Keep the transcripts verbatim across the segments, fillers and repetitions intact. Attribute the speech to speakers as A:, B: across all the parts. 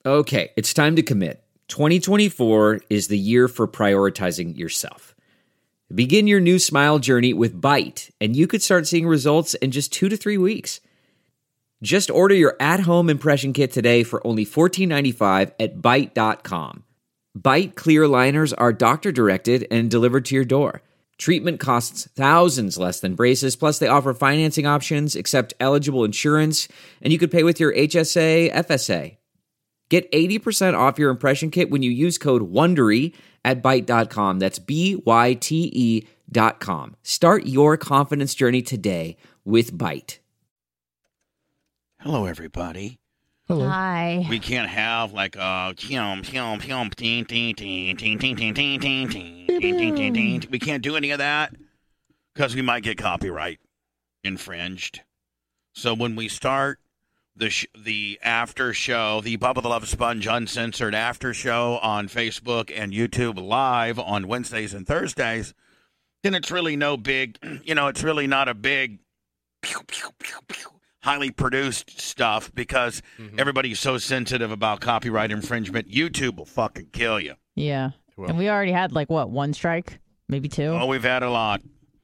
A: Okay, it's time to commit. twenty twenty-four is the year for prioritizing yourself. Begin your new smile journey with Byte, and you could start seeing results in just two to three weeks. Just order your at-home impression kit today for only fourteen ninety-five at byte dot com. Byte clear aligners are doctor-directed and delivered to your door. Treatment costs thousands less than braces, plus they offer financing options, accept eligible insurance, and you could pay with your H S A, F S A. Get eighty percent off your impression kit when you use code WONDERY at byte dot com. That's B Y T E dot com. Start your confidence journey today with Byte.
B: Hello, everybody.
C: Hello.
D: Hi.
B: We can't have like a we can't do any of that because we might get copyright infringed. So when we start the sh- the after show, the Bubba the Love Sponge uncensored after show on Facebook and YouTube live on Wednesdays and Thursdays, then it's really no big, you know, it's really not a big pew, pew, pew, pew, highly produced stuff because mm-hmm. everybody's so sensitive about copyright infringement. YouTube will fucking kill you.
D: Yeah. And we already had like what, one strike? Maybe two?
B: Oh, we've had a lot.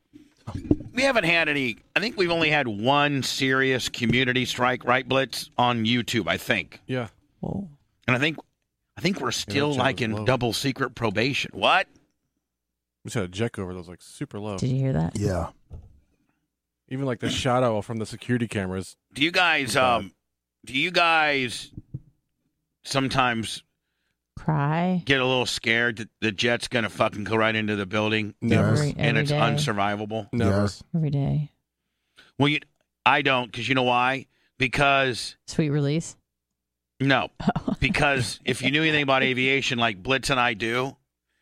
B: We haven't had any. I think we've only had one serious community strike, right, Blitz, on YouTube, I think.
C: Yeah.
D: Whoa.
B: And I think I think we're still
C: yeah,
B: like in
C: low.
B: double secret probation. What?
C: We just had a jet over that was like super low.
D: Did you hear that?
E: Yeah.
C: Even like the shadow from the security cameras.
B: Do you guys um do you guys sometimes
D: cry?
B: Get a little scared that the jet's gonna fucking go right into the building?
C: Never.
D: Every, every
B: and it's
D: day.
B: unsurvivable?
C: Never.
E: Yes.
D: Every day.
B: Well, you, I don't, because you know why? Because
D: Sweet release?
B: no. Because if you knew anything about aviation like Blitz and I do,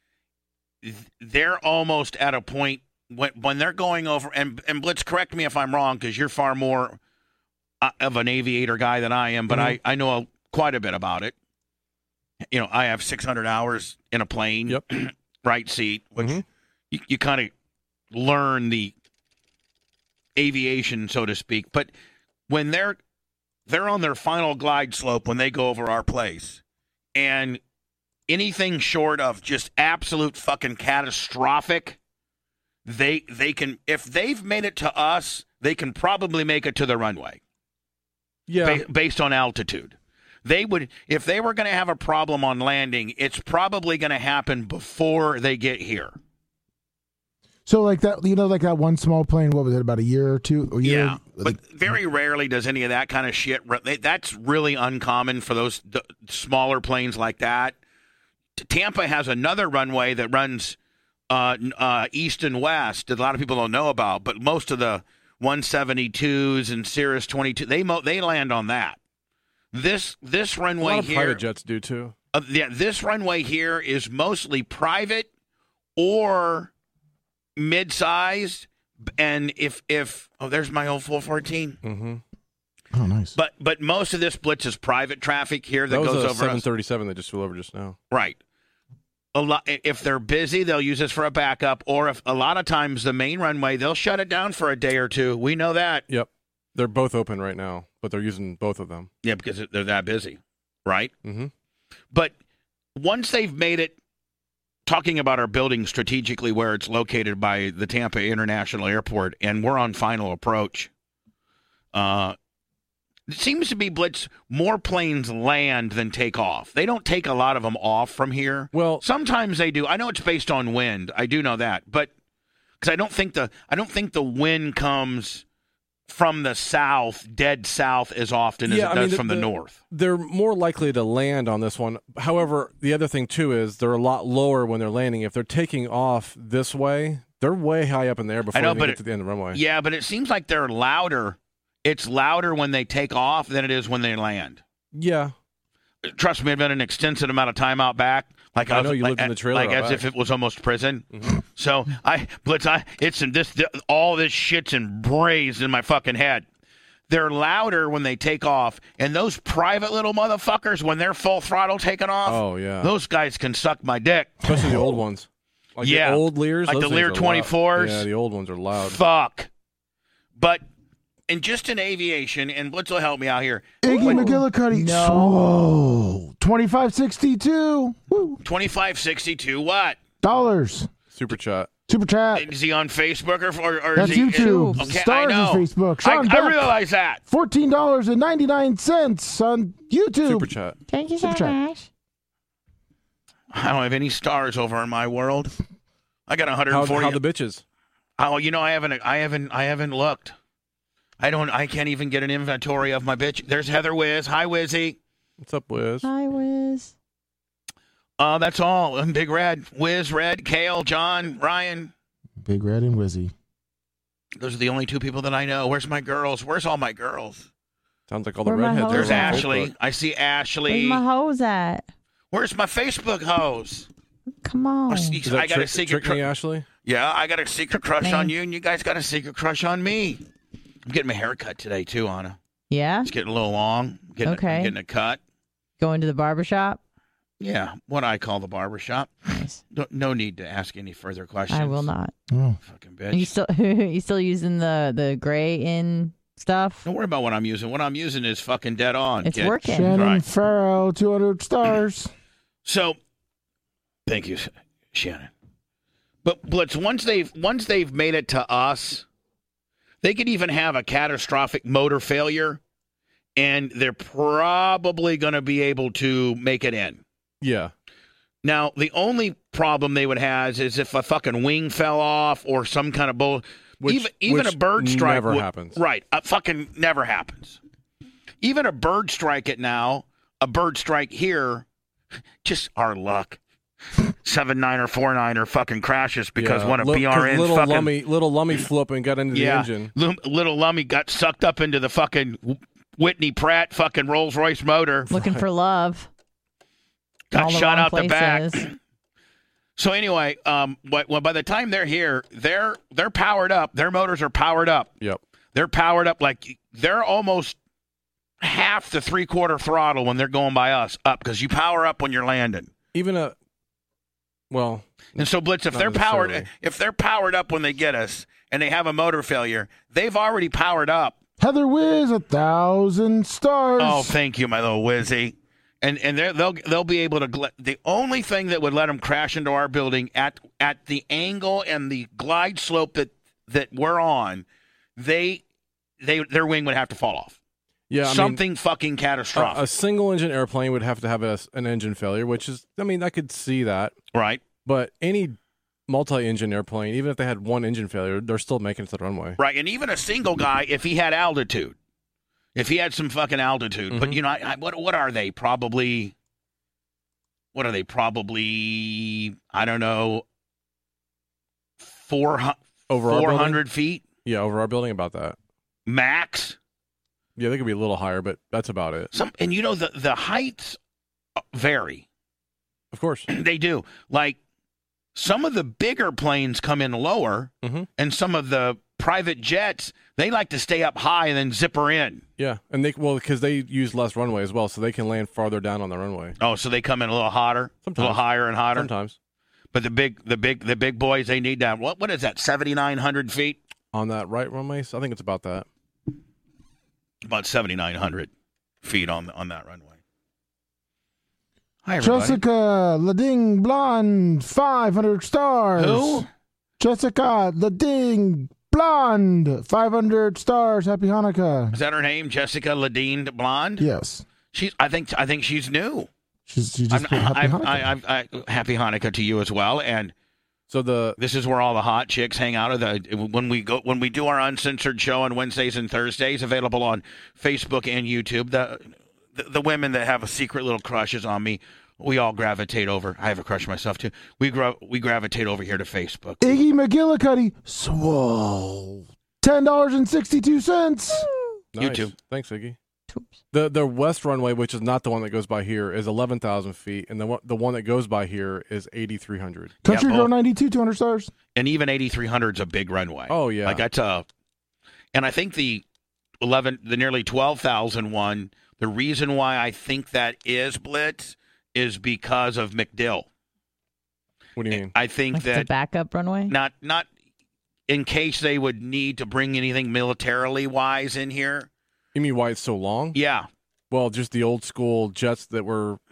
B: they're almost at a point when when they're going over, and, and Blitz, correct me if I'm wrong, because you're far more of an aviator guy than I am, but
C: mm-hmm.
B: I, I know quite a bit about it. You know, I have six hundred hours in a plane,
C: yep.
B: right seat, which
C: mm-hmm.
B: you, you kind of learn the aviation, so to speak. But when they're they're on their final glide slope when they go over our place, and anything short of just absolute fucking catastrophic, they they can, if they've made it to us, they can probably make it to the runway.
C: Yeah.
B: Ba- based on altitude. They would, if they were going to have a problem on landing, it's probably going to happen before they get here.
E: So like that, you know, like that one small plane, what was it, about a year or two? A year,
B: yeah, but very rarely does any of that kind of shit, that's really uncommon for those d- smaller planes like that. Tampa has another runway that runs uh, uh, east and west that a lot of people don't know about, but most of the one seventy-twos and Cirrus twenty-two, they mo- they land on that. This this runway
C: a lot of
B: here,
C: private jets do too.
B: Uh, yeah, this runway here is mostly private or mid-sized, and if if oh, there's my old four fourteen.
C: Mm-hmm.
E: Oh, nice.
B: But but most of this Blitz is private traffic here that,
C: that was
B: goes
C: a
B: over
C: seven thirty-seven
B: us.
C: that just flew over just now.
B: Right. A lot. If they're busy, they'll use this for a backup, or if a lot of times the main runway, they'll shut it down for a day or two. We know that.
C: Yep. They're both open right now, but they're using both of them.
B: Yeah, because they're that busy, right?
C: Mm-hmm.
B: But once they've made it, talking about our building strategically where it's located by the Tampa International Airport, and we're on final approach, uh, it seems to be, Blitz, more planes land than take off. They don't take a lot of them off from here.
C: Well,
B: sometimes they do. I know it's based on wind. I do know that, but because I don't think the I don't think the wind comes from the south, dead south, as often as
C: yeah,
B: it
C: I
B: does
C: mean, the,
B: from the,
C: the
B: north.
C: They're more likely to land on this one. However, the other thing, too, is they're a lot lower when they're landing. If they're taking off this way, they're way high up in the air before
B: I know,
C: they
B: but
C: get
B: it,
C: to the end of the runway.
B: Yeah, but it seems like they're louder. It's louder when they take off than it is when they land.
C: Yeah.
B: Trust me, I've been an extensive amount of time out back. Like
C: I
B: I was,
C: know you
B: like,
C: lived in the trailer
B: like
C: out
B: as
C: back.
B: if it was almost prison.
C: Mm-hmm.
B: So I, Blitz, I, it's in this, all this shit's embraced in my fucking head. They're louder when they take off, and those private little motherfuckers, when they're full throttle taking off,
C: oh yeah,
B: those guys can suck my dick.
C: Especially the old ones. Like
B: yeah,
C: the old Lears,
B: like
C: those
B: the Lear
C: things are
B: twenty-fours.
C: loud. Yeah, the old ones are loud.
B: Fuck. But and just in aviation, and Blitz will help me out here.
E: Iggy
B: When,
E: McGillicuddy.
D: No.
E: Whoa. twenty-five sixty-two. Woo.
B: twenty-five sixty-two what?
E: Dollars.
C: Super chat.
E: Super chat.
B: Is he on Facebook or, or, or
E: That's
B: is he
E: YouTube.
B: Okay,
E: Stars
B: I know.
E: is Facebook.
B: I,
E: Sean
B: I
E: Beck,
B: realize that.
E: fourteen dollars and ninety-nine cents on YouTube.
C: Super chat.
D: Thank you so
E: Super chat.
D: much.
B: I don't have any stars over in my world. I got one hundred
C: How,
B: forty.
C: how the bitches?
B: Oh, you know, I haven't, I haven't, I haven't looked. I don't, I can't even get an inventory of my bitch. There's Heather Wiz. Hi, Wizzy.
C: What's up, Wiz?
D: Hi, Wiz.
B: Uh, that's all. And Big Red, Wiz, Red, Kale, John, Ryan.
E: Big Red and Wizzy.
B: Those are the only two people that I know. Where's my girls? Where's all my girls?
C: Sounds like all the
D: Where my
C: redheads.
D: hoes
C: are
B: There's
C: on
D: at?
B: Ashley.
C: Facebook.
B: I see Ashley.
D: Where's my hose at?
B: Where's my Facebook hose?
D: Come on.
B: I see-
C: Is that
B: I got
C: trick,
B: a secret
C: trick me,
B: cru-
C: Ashley?
B: Yeah, I got a secret crush
D: me.
B: on you, and you guys got a secret crush on me. I'm getting my hair cut today too, Anna.
D: Yeah?
B: It's getting a little long. I'm getting,
D: Okay.
B: I'm getting a cut.
D: Going to the barbershop?
B: Yeah, what I call the barber shop.
D: Nice.
B: No, no need to ask any further questions.
D: I will not.
E: Oh.
B: Fucking
D: Are you
B: bitch.
D: still you still using the the gray in stuff?
B: Don't worry about what I'm using. What I'm using is fucking dead on.
D: It's
B: kid.
D: working.
E: Shannon
B: Right.
E: Farrow, two hundred stars.
B: So, thank you, Shannon. But Blitz, once they've once they've made it to us, they could even have a catastrophic motor failure, and they're probably going to be able to make it in.
C: Yeah.
B: Now, the only problem they would have is if a fucking wing fell off or some kind of bull.
C: Which-
B: even even
C: which
B: a bird strike
C: never
B: would-
C: happens.
B: Right, a fucking never happens. Even a bird strike it now, a bird strike here, just our luck. Seven nine or four nine or fucking crashes because
C: yeah.
B: one of
C: Li-
B: B R
C: 'cause
B: N's
C: little
B: fucking
C: lummy, little lummy flip and got into the
B: yeah,
C: engine.
B: Lum- little Lummy got sucked up into the fucking Whitney Pratt fucking Rolls Royce motor.
D: Looking for love.
B: Got
D: all the
B: shot
D: wrong
B: out the back.
D: places.
B: So anyway, um, but, well, by the time they're here, they're they're powered up. Their motors are powered up.
C: Yep.
B: They're powered up like they're almost half to three quarter throttle when they're going by us up because you power up when you're landing.
C: Even a, well,
B: And so Blitz, if
C: Not
B: they're powered,
C: necessarily.
B: if they're powered up when they get us and they have a motor failure, they've already powered up.
E: Heather Wiz, a thousand stars.
B: Oh, thank you, my little Wizzy. And and they're- they'll they'll be able to. Gl- the only thing that would let them crash into our building at at the angle and the glide slope that that we're on, they they their wing would have to fall off.
C: yeah, I mean,
B: Something fucking catastrophic,
C: a, a single engine airplane would have to have a, an engine failure, which is, I mean, I could see that.
B: right?
C: But any multi-engine airplane, even if they had one engine failure, they're still making it to the runway.
B: Right, and even a single guy, if he had altitude, if he had some fucking altitude, but
C: Mhm.
B: you know, I, I, what what are they? Probably, what are they? Probably, I don't know, four
C: Over our
B: four
C: building?
B: hundred feet
C: Yeah, over our building, about that.
B: max.
C: Yeah, they could be a little higher, but that's about it.
B: Some, and you know, the the heights vary.
C: Of course.
B: They do. Like some of the bigger planes come in lower,
C: Mhm.
B: and some of the private jets they like to stay up high and then zipper in.
C: Yeah, and they well because they use less runway as well, so they can land farther down on the runway.
B: Oh, so they come in a little hotter, a
C: Sometimes.
B: little higher and hotter.
C: Sometimes
B: But the big, the big, the big boys, they need that. What, what is that? Seventy nine hundred feet?
C: on that right runway, so I think it's about that.
B: About seventy nine hundred feet on on that runway. Hi, everybody.
E: Jessica Lading Blonde, five hundred stars.
B: Who?
E: Jessica Lading Blonde, five hundred stars. Happy Hanukkah.
B: Is that her name? Jessica Ladine Blonde.
E: Yes.
B: She's. I think. I think she's new.
E: She's, she
B: I'm,
E: just put Happy
B: I'm,
E: Hanukkah.
B: I, I, I, happy Hanukkah to you as well. And
C: So the
B: this is where all the hot chicks hang out. Of the when we go when we do our uncensored show on Wednesdays and Thursdays, available on Facebook and YouTube. The the, the women that have a secret little crushes on me, we all gravitate over. I have a crush myself too. We gra- we gravitate over here to Facebook.
E: Iggy McGillicuddy, swole. ten dollars and sixty-two cents.
C: nice.
B: YouTube.
C: Thanks, Iggy.
D: Toops.
C: The the west runway, which is not the one that goes by here, is eleven thousand feet, and the one the one that goes by here is eighty three hundred.
E: Country
B: Yeah,
E: Girl
B: both.
E: ninety-two, two hundred stars.
B: And even eighty-three hundred is a big runway.
C: Oh yeah,
B: Like that's a, and I think the eleven, the nearly twelve thousand one. The reason why I think that is Blitz is because of McDill.
C: what do you mean?
B: I think
D: Like the
B: that
D: backup runway?
B: not not in case they would need to bring anything militarily wise in here.
C: You mean why it's so long?
B: Yeah,
C: Well, just the old school jets that were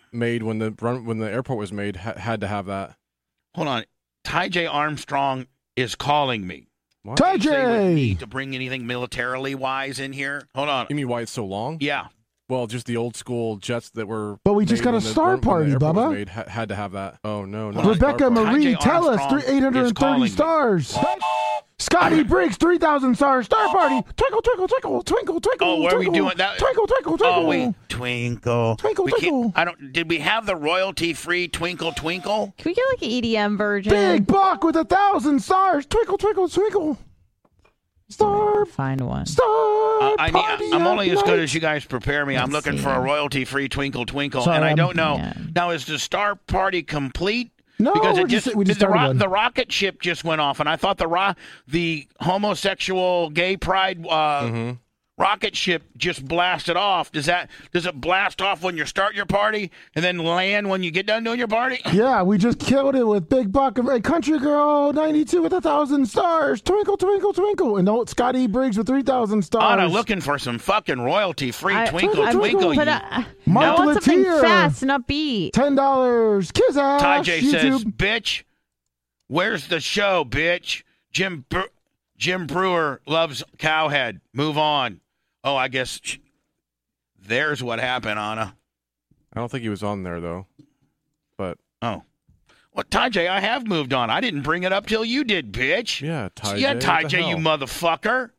C: made when the run when the airport was made ha- had to have that.
B: Hold on. Ty J Armstrong is calling me.
C: What?
E: Ty
B: They would
E: J.
B: need to bring anything militarily wise in here. Hold on.
C: You mean why it's so long?
B: Yeah.
C: Well, just the old school jets that were.
E: But we just
C: made
E: got a
C: when the-
E: star
C: when the
E: party,
C: airport was
E: Bubba.
C: made, ha- had to have that. Oh no, no.
B: Hold on.
E: Rebecca
C: Star party.
E: Marie,
B: Ty J
E: tell us
B: Armstrong
E: three eight hundred
B: is calling
E: thirty
B: me.
E: stars. Scotty Briggs, three thousand stars. Star party. Twinkle, twinkle, twinkle, twinkle, twinkle.
B: Oh, where are we
E: twinkle,
B: doing that?
E: Twinkle, twinkle, twinkle.
B: Oh wait, twinkle,
E: Twinkle,
B: We can't-
E: twinkle.
B: I don't. Did we have the royalty-free twinkle twinkle?
D: Can we get like an E D M version?
E: Big Buck with a thousand stars. Twinkle, twinkle, twinkle. Star,
D: Find one.
E: star.
B: Uh, I
E: party
B: need, I'm only
E: at
B: as good
E: night.
B: as you guys prepare me. I'm
D: Let's
B: looking
D: see.
B: for a royalty-free twinkle twinkle,
E: Sorry,
B: and I
E: I'm-
B: don't know.
D: Yeah.
B: Now, is the star party complete?
E: No,
B: because
E: we're
B: it just,
E: just- we just
B: the,
E: started
B: ro-
E: one.
B: the rocket ship just went off, and I thought the ro- the homosexual gay pride uh,
C: Mm-hmm.
B: rocket ship just blasted off. Does that does it blast off when you start your party and then land when you get done doing your party?
E: Yeah, we just killed it with Big Buck of a Country Girl ninety-two with a thousand stars. Twinkle, twinkle, twinkle. And no, Scotty Briggs with three thousand stars.
B: Anna, looking for some fucking royalty-free
D: I-
B: twinkle
D: I'm-
B: twinkle.
D: But
B: you-
D: I, I
E: Mark
D: want something
E: Latier.
D: fast and upbeat.
E: Ten dollars. Kiss ass.
B: Ty J says,
E: YouTube.
B: "Bitch, where's the show, bitch? Jim Bre- Jim Brewer loves Cowhead. Move on." Oh, I guess sh- there's what happened, Anna.
C: I don't think he was on there though. But
B: Oh, well, Ty J, I have moved on. I didn't bring it up till you did, bitch.
C: yeah, Ty
B: yeah,
C: J,
B: Ty
C: what the
B: J, you
C: hell?
B: motherfucker.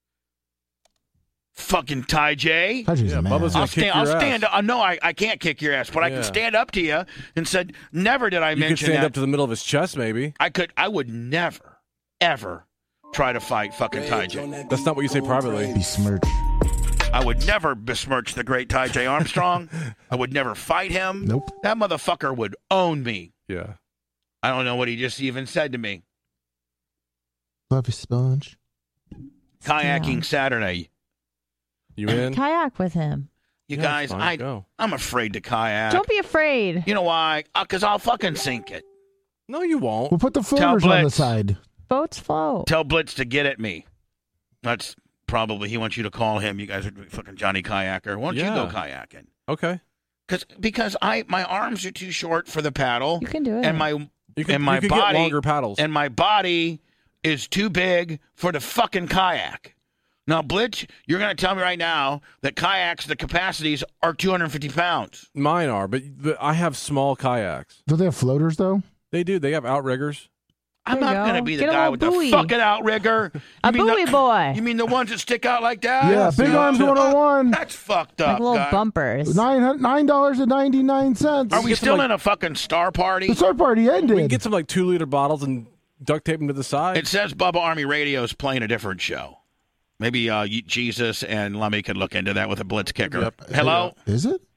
B: Fucking Ty J.
E: Ty J's
C: Yeah,
E: a man.
C: Bubba's
B: I'll
C: gonna kick
B: stand. I'll
C: your
B: stand.
C: ass.
B: Uh, no, I, I can't kick your ass, but I
C: Yeah.
B: can stand up to you and said, never did I
C: You could
B: mention
C: stand
B: that.
C: up to the middle of his chest, maybe.
B: I could. I would never, ever try to fight fucking Ty J.
C: That's not what you say privately.
E: Besmirched.
B: I would never besmirch the great Ty J Armstrong. I would never fight him.
E: Nope.
B: That motherfucker would own me.
C: Yeah.
B: I don't know what he just even said to me.
E: Love you, Sponge.
B: Kayaking
D: Yeah.
B: Saturday.
C: You in?
D: Kayak with him.
B: You
C: Yeah,
B: guys,
C: fine,
B: I,
C: go.
B: I'm afraid to kayak.
D: Don't be afraid.
B: You know why? Because I'll fucking sink it.
C: No, you won't.
E: We'll put the floaters on the
B: Blitz.
E: side.
D: Boats float.
B: Tell Blitz to get at me. That's probably, he wants you to call him. You guys are fucking Johnny Kayaker. Why don't
C: Yeah.
B: you go kayaking?
C: Okay.
B: Cause, because I my arms are too short for the paddle.
D: You can do it.
B: And my
C: You could,
B: and my
C: you could
B: body
C: get longer paddles.
B: and my body is too big for the fucking kayak. Now, Blitz, you're going to tell me right now that kayaks, the capacities are two hundred fifty pounds.
C: Mine are, but, but I have small kayaks.
E: Do they have floaters, though?
C: They do. They have outriggers.
B: I'm
D: There you
B: not going to
D: go.
B: be the
D: Get a
B: guy
D: little
B: with
D: buoy.
B: the fucking outrigger. You
D: A
B: mean
D: buoy
B: the,
D: boy.
B: You mean the ones that stick out like that?
E: Yeah, Big
C: yeah.
E: Arms one oh one.
B: That's fucked
D: Like
B: up,
D: little
B: guy.
D: bumpers.
E: Nine nine dollars and ninety nine cents.
B: Are we
C: Get some,
B: still
C: like-
B: in a fucking star party?
E: The third party ended.
C: We can get some like two liter bottles and duct tape them to the side.
B: It says Bubba Army Radio is playing a different show. Maybe uh, you- Jesus and Lummy could look into that with a blitz kicker.
C: Yep.
B: Hello?
E: Is it?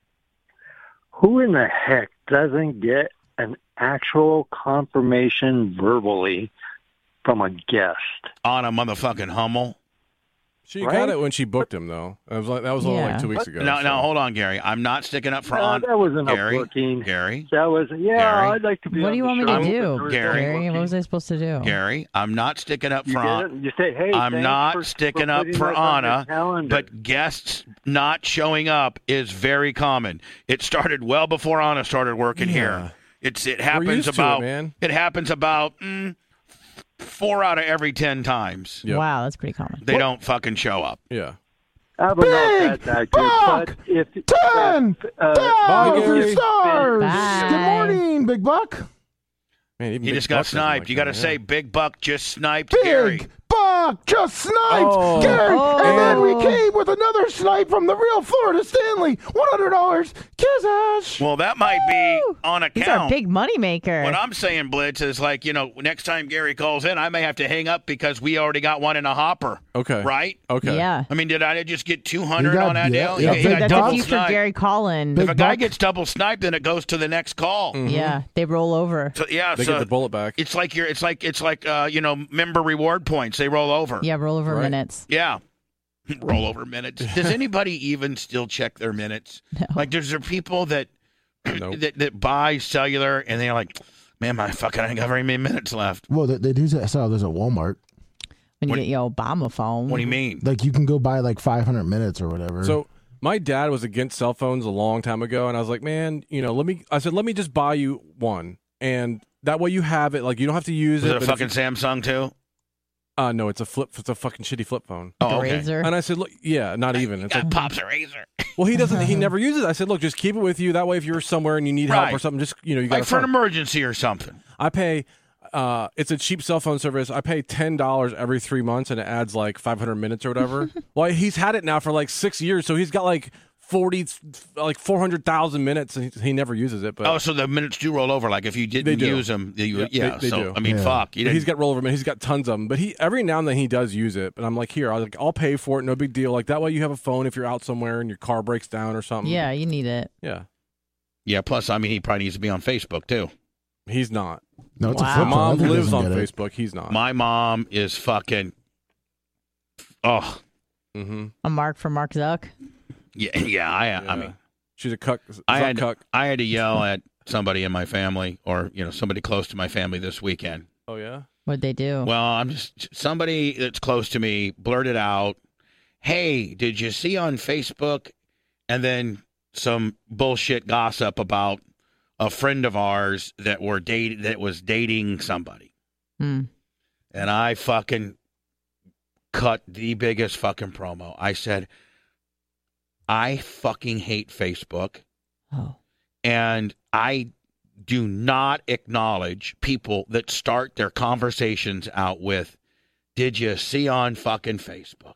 F: Who in the heck doesn't get an actual confirmation verbally from a guest?
B: On a motherfucking Hummel.
C: She
F: Right?
C: got it when she booked him, though. That was like, that was only
D: Yeah.
C: like two weeks ago.
B: No,
C: so.
B: no, hold on, Gary. I'm not sticking up for
F: No,
B: on.
F: that wasn't
B: Gary,
F: a booking.
B: Gary,
F: That was yeah.
B: Gary?
F: I'd like to be.
D: What
F: on
D: do you
F: the
D: want me
F: show,
D: to
F: but
D: do,
F: there was no
B: Gary?
D: Gary? What
F: booking.
D: was I supposed to do?
B: Gary, I'm not sticking up
F: You
B: for on.
F: didn't. You say, hey,
B: I'm
F: thanks
B: not
F: for-
B: sticking
F: for
B: up
F: putting
B: for
F: us on your
B: Anna,
F: calendar.
B: but guests not showing up is very common. It started well before Anna started working
C: Yeah.
B: here. It's it
C: We're
B: happens
C: used to it,
B: about
C: man.
B: it happens about mm, four out of every ten times.
C: Yep.
D: Wow, that's pretty common.
B: They don't fucking show up.
C: Yeah.
F: I don't know if
E: Big
F: that's accurate,
E: Buck!
F: but if
E: Ten
F: uh,
E: thousand
C: Gary.
E: stars.
D: Bye.
E: Good morning, Big Buck.
C: Man, even
B: He
C: Big
B: just got
C: Buck doesn't
B: sniped.
C: like
B: You got to
C: that,
B: say,
C: yeah.
B: Big Buck just sniped
E: Big
B: Gary.
E: Buck just sniped
C: Oh.
E: Gary.
D: Oh.
E: And then we came with another snipe from the real Florida Stanley. one hundred dollars. Kiss ass.
B: Well, that might be on
D: He's our
B: account.
D: big money maker.
B: What I'm saying, Blitz, is like, you know, next time Gary calls in, I may have to hang up because we already got one in a hopper.
C: Okay.
B: Right?
C: Okay.
D: Yeah.
B: I mean, did I just get two hundred
E: You got-
B: on that
E: yeah,
B: deal?
E: yeah,
B: He
E: Big
B: got
D: That's
B: double
D: a future
B: sniped.
D: Gary Collin.
E: Big
B: If a guy
E: Buck.
B: gets double sniped, then it goes to the next call.
C: Mhm.
D: Yeah, they roll over.
B: So yeah,
C: They
B: so
C: get the bullet back.
B: it's like you're, it's like it's like uh, you know, member reward points. They roll over.
D: Yeah, roll over
C: Right.
D: minutes.
B: Yeah. Roll over minutes. Does anybody even still check their minutes?
D: No.
B: Like, there's there people that
C: Nope.
B: that that buy cellular and they're like, man, my fucking, I ain't got very many minutes left.
E: Well, they, they do sell those at Walmart.
D: When you
B: What-
D: get your Obama phone.
B: What do you mean?
E: Like you can go buy like five hundred minutes or whatever.
C: So My dad was against cell phones a long time ago, and I was like, man, you know, let me. I said, let me just buy you one, and that way you have it. Like you don't have to use
B: Is
C: it.
B: it a
C: but if
B: fucking
C: you-
B: Samsung too?
C: Uh, no, it's a flip. It's a fucking shitty flip phone.
D: The
B: Oh, okay.
D: razor.
C: And I said, look, yeah, not even. It's
B: Got
C: like,
B: Pop's a razor.
C: well, he doesn't. He never uses it. I said, look, just keep it with you. That way, if you're somewhere and you need help
B: Right.
C: or something, just you know, you got
B: Like
C: a
B: for an
C: phone.
B: emergency or something.
C: I pay. Uh, it's a cheap cell phone service. I pay ten dollars every three months, and it adds like five hundred minutes or whatever. Well, he's had it now for like six years, so he's got like forty, like four hundred thousand minutes, and he, he never uses it. But
B: Oh, so the minutes do roll over. Like if you
C: They
B: didn't
C: do.
B: use them, you,
C: Yeah,
B: yeah.
C: they- they
B: so
C: do.
B: I mean,
E: Yeah.
B: fuck. You
C: But
B: didn't,
C: he's got rollover minutes. He's got tons of them. But he every now and then he does use it. But I'm like, here, I'll, like, I'll pay for it. No big deal. Like that way, you have a phone if you're out somewhere and your car breaks down or something.
D: Yeah, you need it.
C: yeah.
B: yeah. Plus, I mean, he probably needs to be on Facebook too.
C: He's not.
E: No, it's
D: Wow.
E: a flip
C: My
E: phone. I
C: mom
E: think he
C: lives
E: doesn't
C: on
E: get it.
C: Facebook. He's not.
B: My mom is fucking. Oh,
C: mm-hmm.
D: A mark for Mark Zuck.
B: yeah, yeah. I, I
C: Yeah.
B: mean,
C: She's a cuck.
B: I
C: Zuck
B: had
C: cuck.
B: I had to yell at somebody in my family, or you know, somebody close to my family this weekend.
C: Oh yeah.
D: What'd they do?
B: Well, I'm just somebody that's close to me blurted out, "Hey, did you see on Facebook?" And then some bullshit gossip about a friend of ours that were date that was dating somebody,
D: Hmm.
B: and I fucking cut the biggest fucking promo. I said, "I fucking hate Facebook,
D: Oh.
B: and I." Do not acknowledge people that start their conversations out with, "Did you see on fucking Facebook?"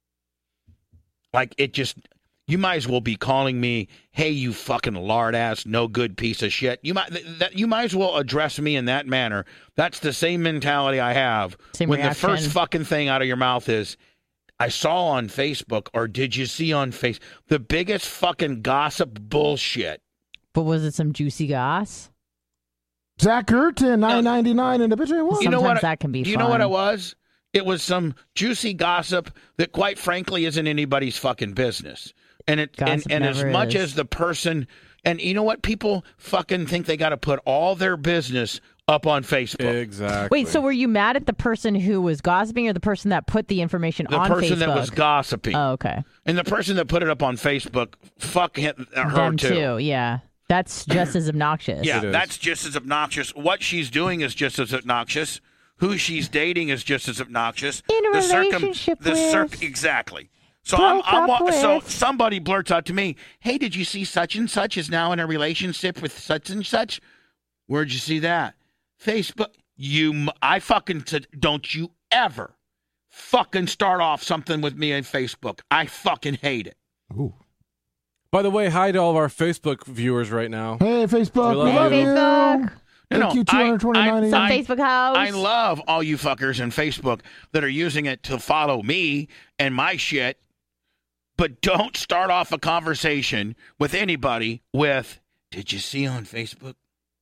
B: Like it just, you might as well be calling me, "Hey, you fucking lard ass, no good piece of shit." You might that you might as well address me in that manner. That's the same mentality I have
D: Same
B: when
D: reaction.
B: the first fucking thing out of your mouth is, "I saw on Facebook," or "Did you see on face?" The biggest fucking gossip bullshit.
D: But was it some juicy goss?
E: Zach Gurton, nine ninety nine in the bitch. What?
B: You know
D: Sometimes
B: what?
D: that can be
B: Do you know what
D: fun.
B: it was? It was some juicy gossip that, quite frankly, isn't anybody's fucking business. And it and,
D: Gossip
B: and as
D: never
B: much
D: is.
B: as the person, and you know what? People fucking think they got to put all their business up on Facebook.
C: Exactly.
D: Wait, so were you mad at the person who was gossiping or the person that put the information
B: The
D: on
B: person
D: Facebook?
B: that was gossiping,
D: Oh, okay.
B: and the person that put it up on Facebook, fuck him, her
D: Them
B: too.
D: too, yeah. That's just as obnoxious.
B: Yeah,
C: It is.
B: that's just as obnoxious. What she's doing is just as obnoxious. Who she's dating is just as obnoxious.
D: In a
B: the circum-
D: relationship
B: the
D: with.
B: exactly. So I'm,
D: Broke
B: I'm
D: up
B: wa- so
D: with.
B: somebody blurts out to me, "Hey, did you see such and such is now in a relationship with such and such?" Where'd you see that? Facebook. You, m- I fucking said, don't you ever fucking start off something with me on Facebook. I fucking hate it.
E: Ooh.
C: By the way, hi to all of our Facebook viewers right now.
E: Hey, Facebook.
C: We love
E: we
C: you.
E: love
D: Hey,
E: you.
D: Facebook.
B: No,
E: Thank
B: no,
E: you, two hundred twenty-nine.
B: I-
D: Some
B: I-
D: Facebook house.
B: I love all you fuckers in Facebook that are using it to follow me and my shit, but don't start off a conversation with anybody with, "Did you see on Facebook?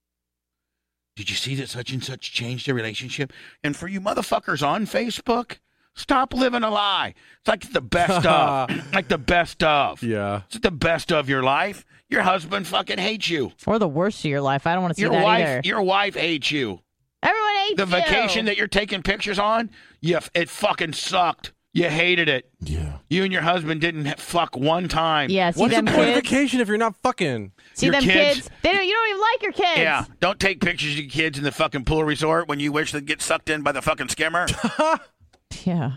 B: Did you see that such and such changed their relationship?" And for you motherfuckers on Facebook, stop living a lie. It's like the best of. Like the best of.
C: Yeah.
B: It's the best of your life. Your husband fucking hates you.
D: Or the worst of your life. I don't want to see
B: Your
D: that
B: wife,
D: either.
B: your wife hates you.
D: Everyone hates
B: The
D: you.
B: vacation that you're taking pictures on, you, it fucking sucked. You hated it.
E: Yeah.
B: You and your husband didn't ha- fuck one time.
D: Yeah, see
C: What's
D: them
C: the point of
D: kids.
C: vacation if you're not fucking?
D: See
B: Your
D: them
B: kids-
D: kids. They don't. You don't even like your kids.
B: Yeah. Don't take pictures of your kids in the fucking pool resort when you wish they'd get sucked in by the fucking skimmer.
D: Yeah.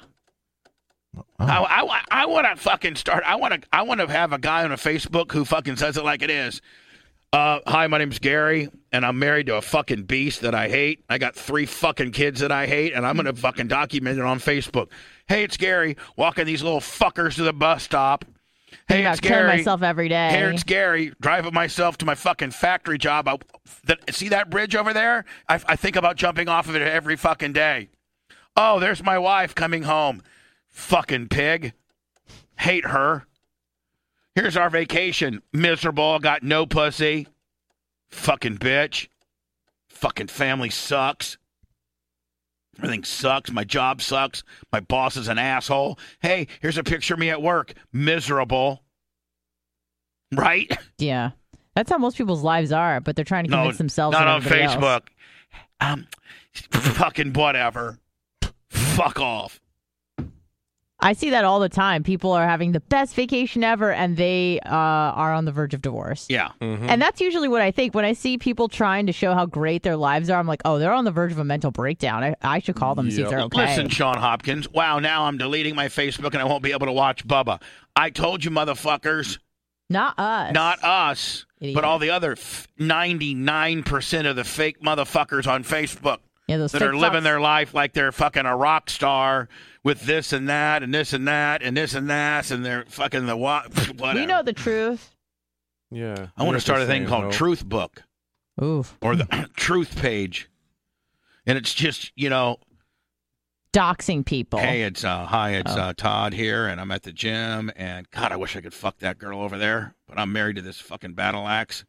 B: I, I, I want to fucking start. I want to. I want to have a guy on a Facebook who fucking says it like it is. Uh, hi, my name's Gary, and I'm married to a fucking beast that I hate. I got three fucking kids that I hate, and I'm gonna fucking document it on Facebook. Hey, it's Gary walking these little fuckers to the bus stop. Hey,
D: Thinking
B: it's
D: about killing
B: Gary.
D: myself every day.
B: Hey, it's Gary driving myself to my fucking factory job. I, that, see that bridge over there? I, I think about jumping off of it every fucking day. Oh, there's my wife coming home. Fucking pig. Hate her. Here's our vacation. Miserable. Got no pussy. Fucking bitch. Fucking family sucks. Everything sucks. My job sucks. My boss is an asshole. Hey, here's a picture of me at work. Miserable. Right?
D: Yeah. That's how most people's lives are, but they're trying to convince themselves.
B: Not
D: and
B: on
D: everybody else.
B: Facebook. Um, fucking whatever. Fuck off.
D: I see that all the time. People are having the best vacation ever, and they uh, are on the verge of divorce.
B: Yeah.
C: Mm-hmm.
D: And that's usually what I think. When I see people trying to show how great their lives are, I'm like, oh, they're on the verge of a mental breakdown. I, I should call them and see if they're okay.
B: Listen, Sean Hopkins. Wow, now I'm deleting my Facebook and I won't be able to watch Bubba. I told you, motherfuckers.
D: Not us.
B: Not us,
D: Idiot.
B: but all the other ninety-nine percent of the fake motherfuckers on Facebook
D: Yeah, those
B: that
D: fake
B: are living
D: fucks.
B: their life like they're fucking a rock star with this and that and this and that and this and that and they're fucking the what? Whatever.
D: We know the truth.
C: Yeah.
B: I want to start a thing called Truth Book
D: Oof.
B: or the Truth Page, and it's just you know.
D: Doxing people.
B: Hey, it's uh, hi, it's
D: Oh.
B: uh, Todd here, and I'm at the gym, and God, I wish I could fuck that girl over there, but I'm married to this fucking battle axe.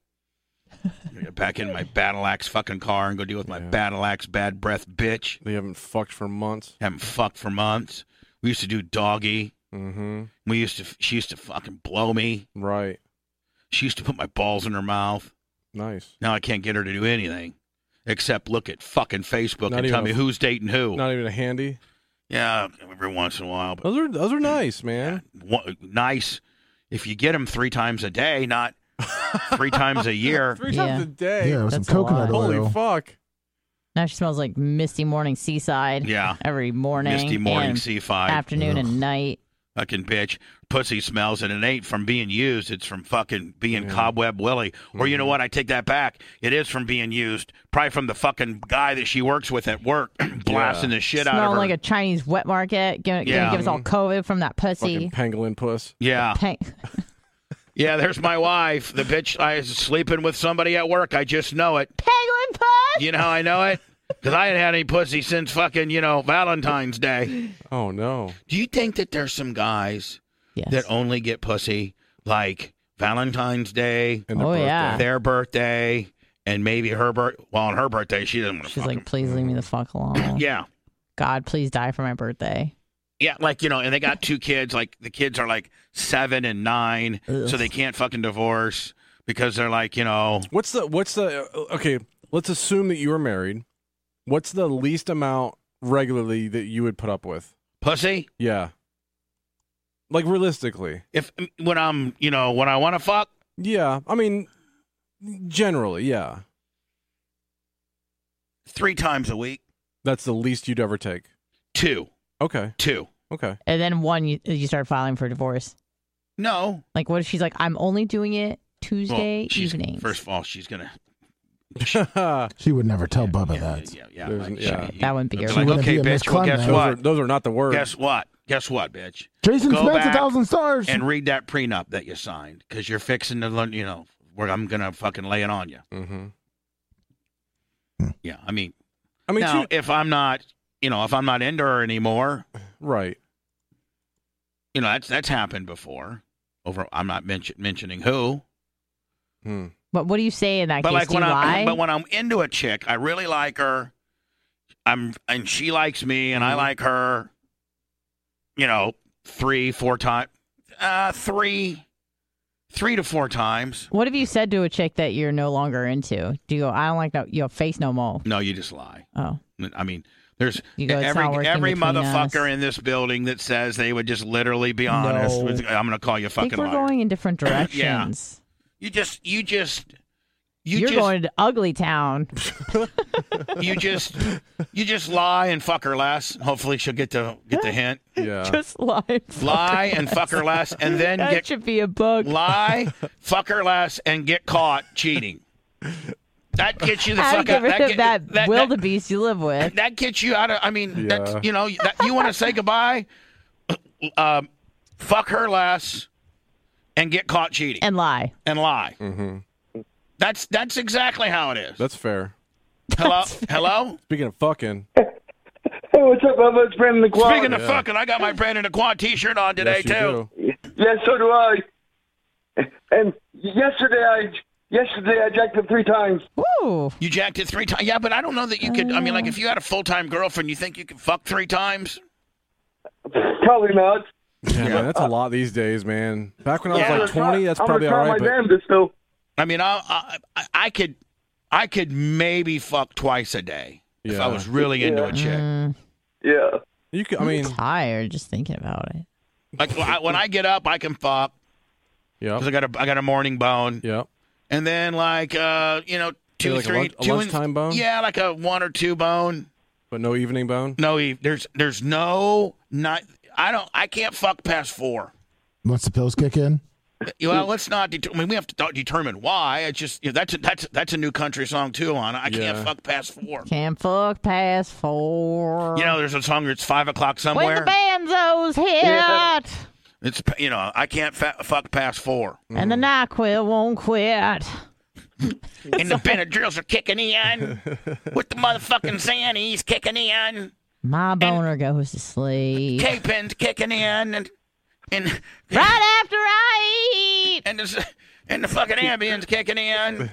B: Get back in my battle axe fucking car and go deal with my
C: Yeah.
B: battle axe bad breath bitch.
C: They haven't fucked for months.
B: Haven't fucked for months. We used to do doggy.
C: Mm-hmm.
B: We used to. She used to fucking blow me.
C: Right.
B: She used to put my balls in her mouth.
C: Nice.
B: Now I can't get her to do anything except look at fucking Facebook
C: Not
B: and
C: even
B: tell
C: a
B: me
C: f-
B: who's dating who.
C: Not even a handy.
B: Yeah, every once in a while. But
C: Those are those are nice, man.
B: One- nice if you get them three times a day, not three times a year.
C: Three
D: Yeah.
C: times a day.
E: Yeah, with some
D: That's a
E: coconut
D: lot.
E: oil.
C: Holy fuck.
D: Now she smells like misty morning seaside.
B: Yeah.
D: Every morning.
B: Misty morning
D: and
B: C five.
D: afternoon and night.
B: Fucking bitch. Pussy smells, and it ain't from being used. It's from fucking being
C: Yeah.
B: Cobweb Willie. Or you know
C: Mhm.
B: what? I take that back. It is from being used. Probably from the fucking guy that she works with at work, blasting the shit out of
D: Smelling
B: her.
D: like a Chinese wet market. Gonna,
B: Yeah.
D: gonna give us all COVID from that pussy.
C: Fucking pangolin puss.
B: yeah.
D: Pang-
B: Yeah, there's my wife. The bitch I was sleeping with somebody at work. I just know it.
D: Penguin puss!
B: You know how I know it? Because I ain't had any pussy since fucking, you know, Valentine's Day.
C: Oh no.
B: Do you think that there's some guys
D: Yes.
B: that only get pussy like Valentine's Day,
C: And their
D: Oh,
C: birthday.
D: yeah.
B: their birthday, and maybe her birth? Well, on her birthday, she doesn't want to
D: She's
B: fuck
D: like,
B: him.
D: please leave me the fuck alone.
B: Yeah.
D: God, please die for my birthday.
B: Yeah, like, you know, and they got two kids. Like, the kids are like seven and nine,
D: Ugh.
B: so they can't fucking divorce because they're like, you know,
C: What's the what's the uh, okay, let's assume that you were married. What's the least amount regularly that you would put up with?
B: pussy.
C: Yeah. Like realistically.
B: If when I'm, you know, when I want to fuck,
C: Yeah. I mean generally, yeah.
B: three times a week,
C: That's the least you'd ever take.
B: two,
C: Okay.
B: two.
C: Okay.
D: And then one, you, you start filing for divorce.
B: No.
D: Like, what if she's like, I'm only doing it Tuesday
B: Well, she's,
D: evenings.
B: first of all, she's gonna.
E: She would never tell Bubba
B: yeah,
E: that.
B: Yeah, yeah.
C: There's-
B: like,
C: yeah.
B: she-
D: That wouldn't be
B: they'll
D: your
B: like,
E: wouldn't
B: okay,
E: be a Miss
B: bitch. Well, guess
E: Clement.
C: those,
B: what?
C: are, those are not the words.
B: Guess what? Guess what, bitch?
E: Jason
B: Go
E: Smith's a
B: back
E: thousand stars.
B: And read that prenup that you signed because you're fixing to learn. You know, where I'm gonna fucking lay it on you.
C: Mm-hmm.
B: Yeah, I mean,
C: I mean,
B: now
C: too-
B: if I'm not, you know, if I'm not into her anymore,
C: right.
B: you know, that's that's happened before. Over, I'm not mention, mentioning who,
C: Hmm.
D: But what do you say in that
B: but
D: case?
B: like
D: do
B: when
D: you
B: I'm,
D: lie?
B: but when I'm into a chick, I really like her. I'm and she likes me, and I
C: Mhm.
B: like her. You know, three, four times, uh, three, three to four times.
D: What have you said to a chick that you're no longer into? Do you go, I don't like that, your face no more?
B: No, you just lie.
D: Oh.
B: I mean, there's
D: You go, it's
B: every
D: not working
B: every
D: between
B: motherfucker
D: us.
B: in this building that says they would just literally be honest.
D: No.
B: with- I'm going to call you a
D: I think
B: fucking
D: we're
B: liar.
D: going in different directions.
B: You just, you just, you
D: You're
B: just,
D: going to Ugly Town.
B: you just, you just lie and fuck her less. Hopefully, she'll get the get the hint.
C: Yeah.
D: Just lie. and fuck
B: Lie
D: her
B: and fuck her less, and then
D: That
B: get
D: should be a book.
B: lie, fuck her less, and get caught cheating. That gets you the
D: How to
B: fuck
D: get
B: out.
D: rid
B: That,
D: of
B: get-
D: that,
B: that, that,
D: wildebeest you live with.
B: that gets you out of. I mean,
C: Yeah.
B: that's you know, that, you want to say goodbye. Um, fuck her less, and get caught cheating
D: And lie.
B: and lie.
C: Mm-hmm.
B: That's that's exactly how it is.
C: That's fair.
B: Hello, hello.
C: Speaking of fucking,
F: Hey, what's up, Bubba? It's Brandon the Quad.
B: Speaking of
C: Yeah.
B: fucking, I got my Brandon the Quad T-shirt on today
C: yes, you
B: too.
C: do.
F: Yes, so do I. And yesterday I yesterday I jacked up three times.
D: Woo.
B: You jacked it three times. Yeah, but I don't know that you could. I mean, like if you had a full time girlfriend, you think you could fuck three times?
F: Probably not.
C: Yeah, man, that's a lot these days, man. Back when I was
B: Yeah.
C: like twenty, that's
F: I'm
C: probably
F: gonna
C: all
F: try
C: right.
F: my
C: But
F: damnedest, though.
B: I mean, I, I I- I could I could maybe fuck twice a day if I
C: Yeah.
B: was really into
F: Yeah.
B: a chick.
D: Mm,
F: Yeah.
C: You can, I mean,
D: I'm tired just thinking about it.
B: Like when I get up, I can fuck
C: yeah,
B: because I got a I got a morning bone.
C: yeah.
B: And then like uh you know two
C: like a
B: three
C: lunch- a
B: two
C: lunchtime bone?
B: Yeah, like a one or two bone.
C: But no evening bone.
B: No, Eve. There's there's no not. I don't. I can't fuck past four.
E: Once the pills kick in.
B: Well, let's not. Det- I mean, we have to determine why. It's just you know, that's a, that's that's a new country song too. On I can't
C: Yeah.
B: fuck past four.
D: Can't fuck past four.
B: You know, there's a song where it's five o'clock
D: when
B: somewhere.
D: the banjos hit
F: Yeah.
B: It's you know I can't fa- fuck past four.
D: and the NyQuil won't quit.
B: And the Benadryls are kicking in with the motherfucking Xannies kicking in.
D: My boner goes to sleep
B: K-Pen's kicking in, and and
D: right after I eat.
B: and the, and the fucking Ambien's kicking in.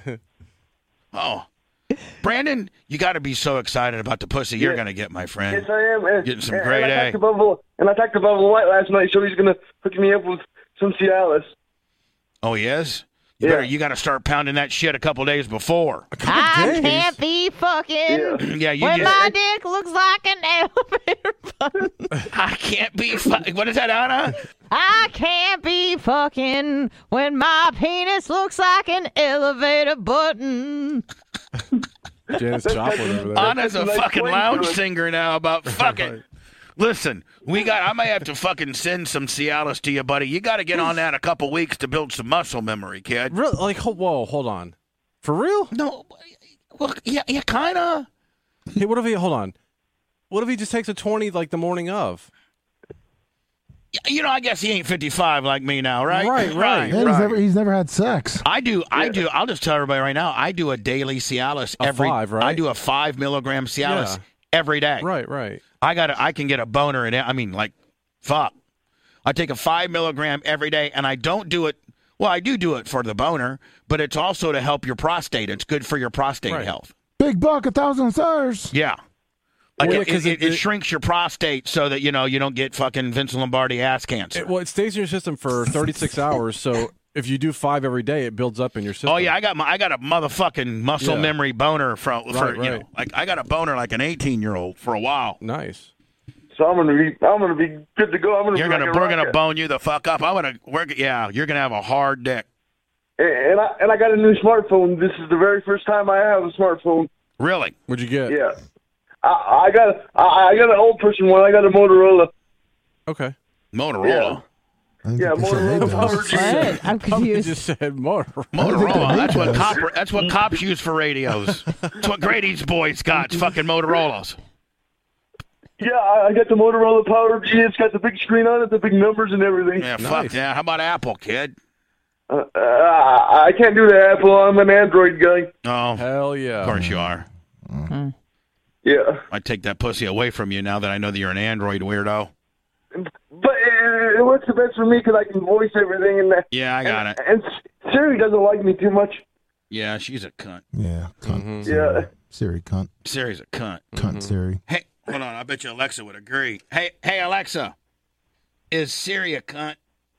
B: Oh, Brandon, you got to be so excited about the pussy you're
G: Yeah.
B: gonna get, my friend.
G: Yes, I am. And,
B: Getting some
G: and,
B: grade
G: and I
B: A.
G: talked to Bubba, and I talked to Bubba White last night, so he's gonna hook me up with some Cialis.
B: Oh, he is? You
G: Yeah.
B: better. You got to start pounding that shit a couple days before.
D: I
C: days.
D: can't be fucking
G: Yeah.
B: Yeah, you
D: when
B: get.
D: my dick looks like an elevator button.
B: I can't be. Fu- what is that, Anna?
D: I can't be fucking when my penis looks like an elevator button.
C: Janis Joplin over there.
B: Anna's a
G: That's a nice
B: fucking
G: way to
B: lounge
G: do it.
B: singer now about fucking. Listen, we got. I may have to fucking send some Cialis to you, buddy. You got to get on that a couple weeks to build some muscle memory, kid.
C: Really? Like, ho- whoa, hold on. For real?
B: No, well, yeah, yeah, kind of.
C: Hey, what if he? Hold on. What if he just takes a twenty like the morning of?
B: You know, I guess he ain't fifty-five like me now, right?
C: Right, right.
E: And he's never he's never had sex.
B: I do. I do. I'll just tell everybody right now. I do a daily Cialis
C: A
B: every.
C: five, right?
B: I do a five milligram Cialis
C: Yeah.
B: every day.
C: Right, right.
B: I got. I can get a boner in it. I mean, like, fuck. I take a five milligram every day, and I don't do it. Well, I do do it for the boner, but it's also to help your prostate. It's good for your prostate
C: Right.
B: health.
E: Big buck, a thousand stars.
B: Yeah. Like
C: Well,
B: it,
C: 'cause
B: it,
C: it-
B: it shrinks your prostate so that you know you don't get fucking Vince Lombardi ass cancer.
C: It, well, it stays in your system for thirty-six hours. So if you do five every day, it builds up in your system.
B: Oh yeah, I got my I got a motherfucking muscle
C: Yeah.
B: memory boner from for
C: Right,
B: you know
C: right.
B: like I got a boner like an eighteen year old for a while.
C: Nice.
G: So I'm gonna be, I'm gonna be good to go. I'm gonna.
B: You're
G: be
B: gonna
G: like a
B: we're gonna
G: rocket.
B: bone you the fuck up. I'm gonna we're yeah you're gonna have a hard dick.
G: And, and I and I got a new smartphone. This is the very first time I have a smartphone.
B: Really?
C: What'd you get?
G: Yeah. I, I got I, I got an old person one. I got a Motorola.
C: Okay.
B: Motorola.
E: I think
G: Yeah,
E: they said
G: Motorola
E: they
G: Power
E: does.
G: G.
D: What? I'm
C: You
D: confused.
C: just said more.
B: Motorola. That's what
E: does.
B: cop that's what cops use for radios. That's what Grady's boys got. It's fucking Motorolas.
G: Yeah, I, I got the Motorola Power G. It's got the big screen on it, the big numbers and everything.
B: Yeah, fuck
C: Nice.
B: yeah. How about Apple, kid?
G: Uh, uh, I can't do the Apple. I'm an Android guy.
B: Oh,
C: Hell yeah.
B: of course you are.
G: Yeah,
B: I take that pussy away from you now that I know that you're an Android weirdo.
G: but it, it works the best for me because I can voice everything and that.
B: Yeah, I got
G: and,
B: it.
G: And Siri doesn't like me too much.
B: Yeah, she's a cunt.
E: Yeah, cunt.
C: Mhm.
E: Siri.
G: Yeah.
E: Siri, cunt.
B: Siri's a cunt.
E: Cunt Siri.
B: Hey, hold on. I bet you Alexa would agree. Hey, hey, Alexa, is Siri a cunt?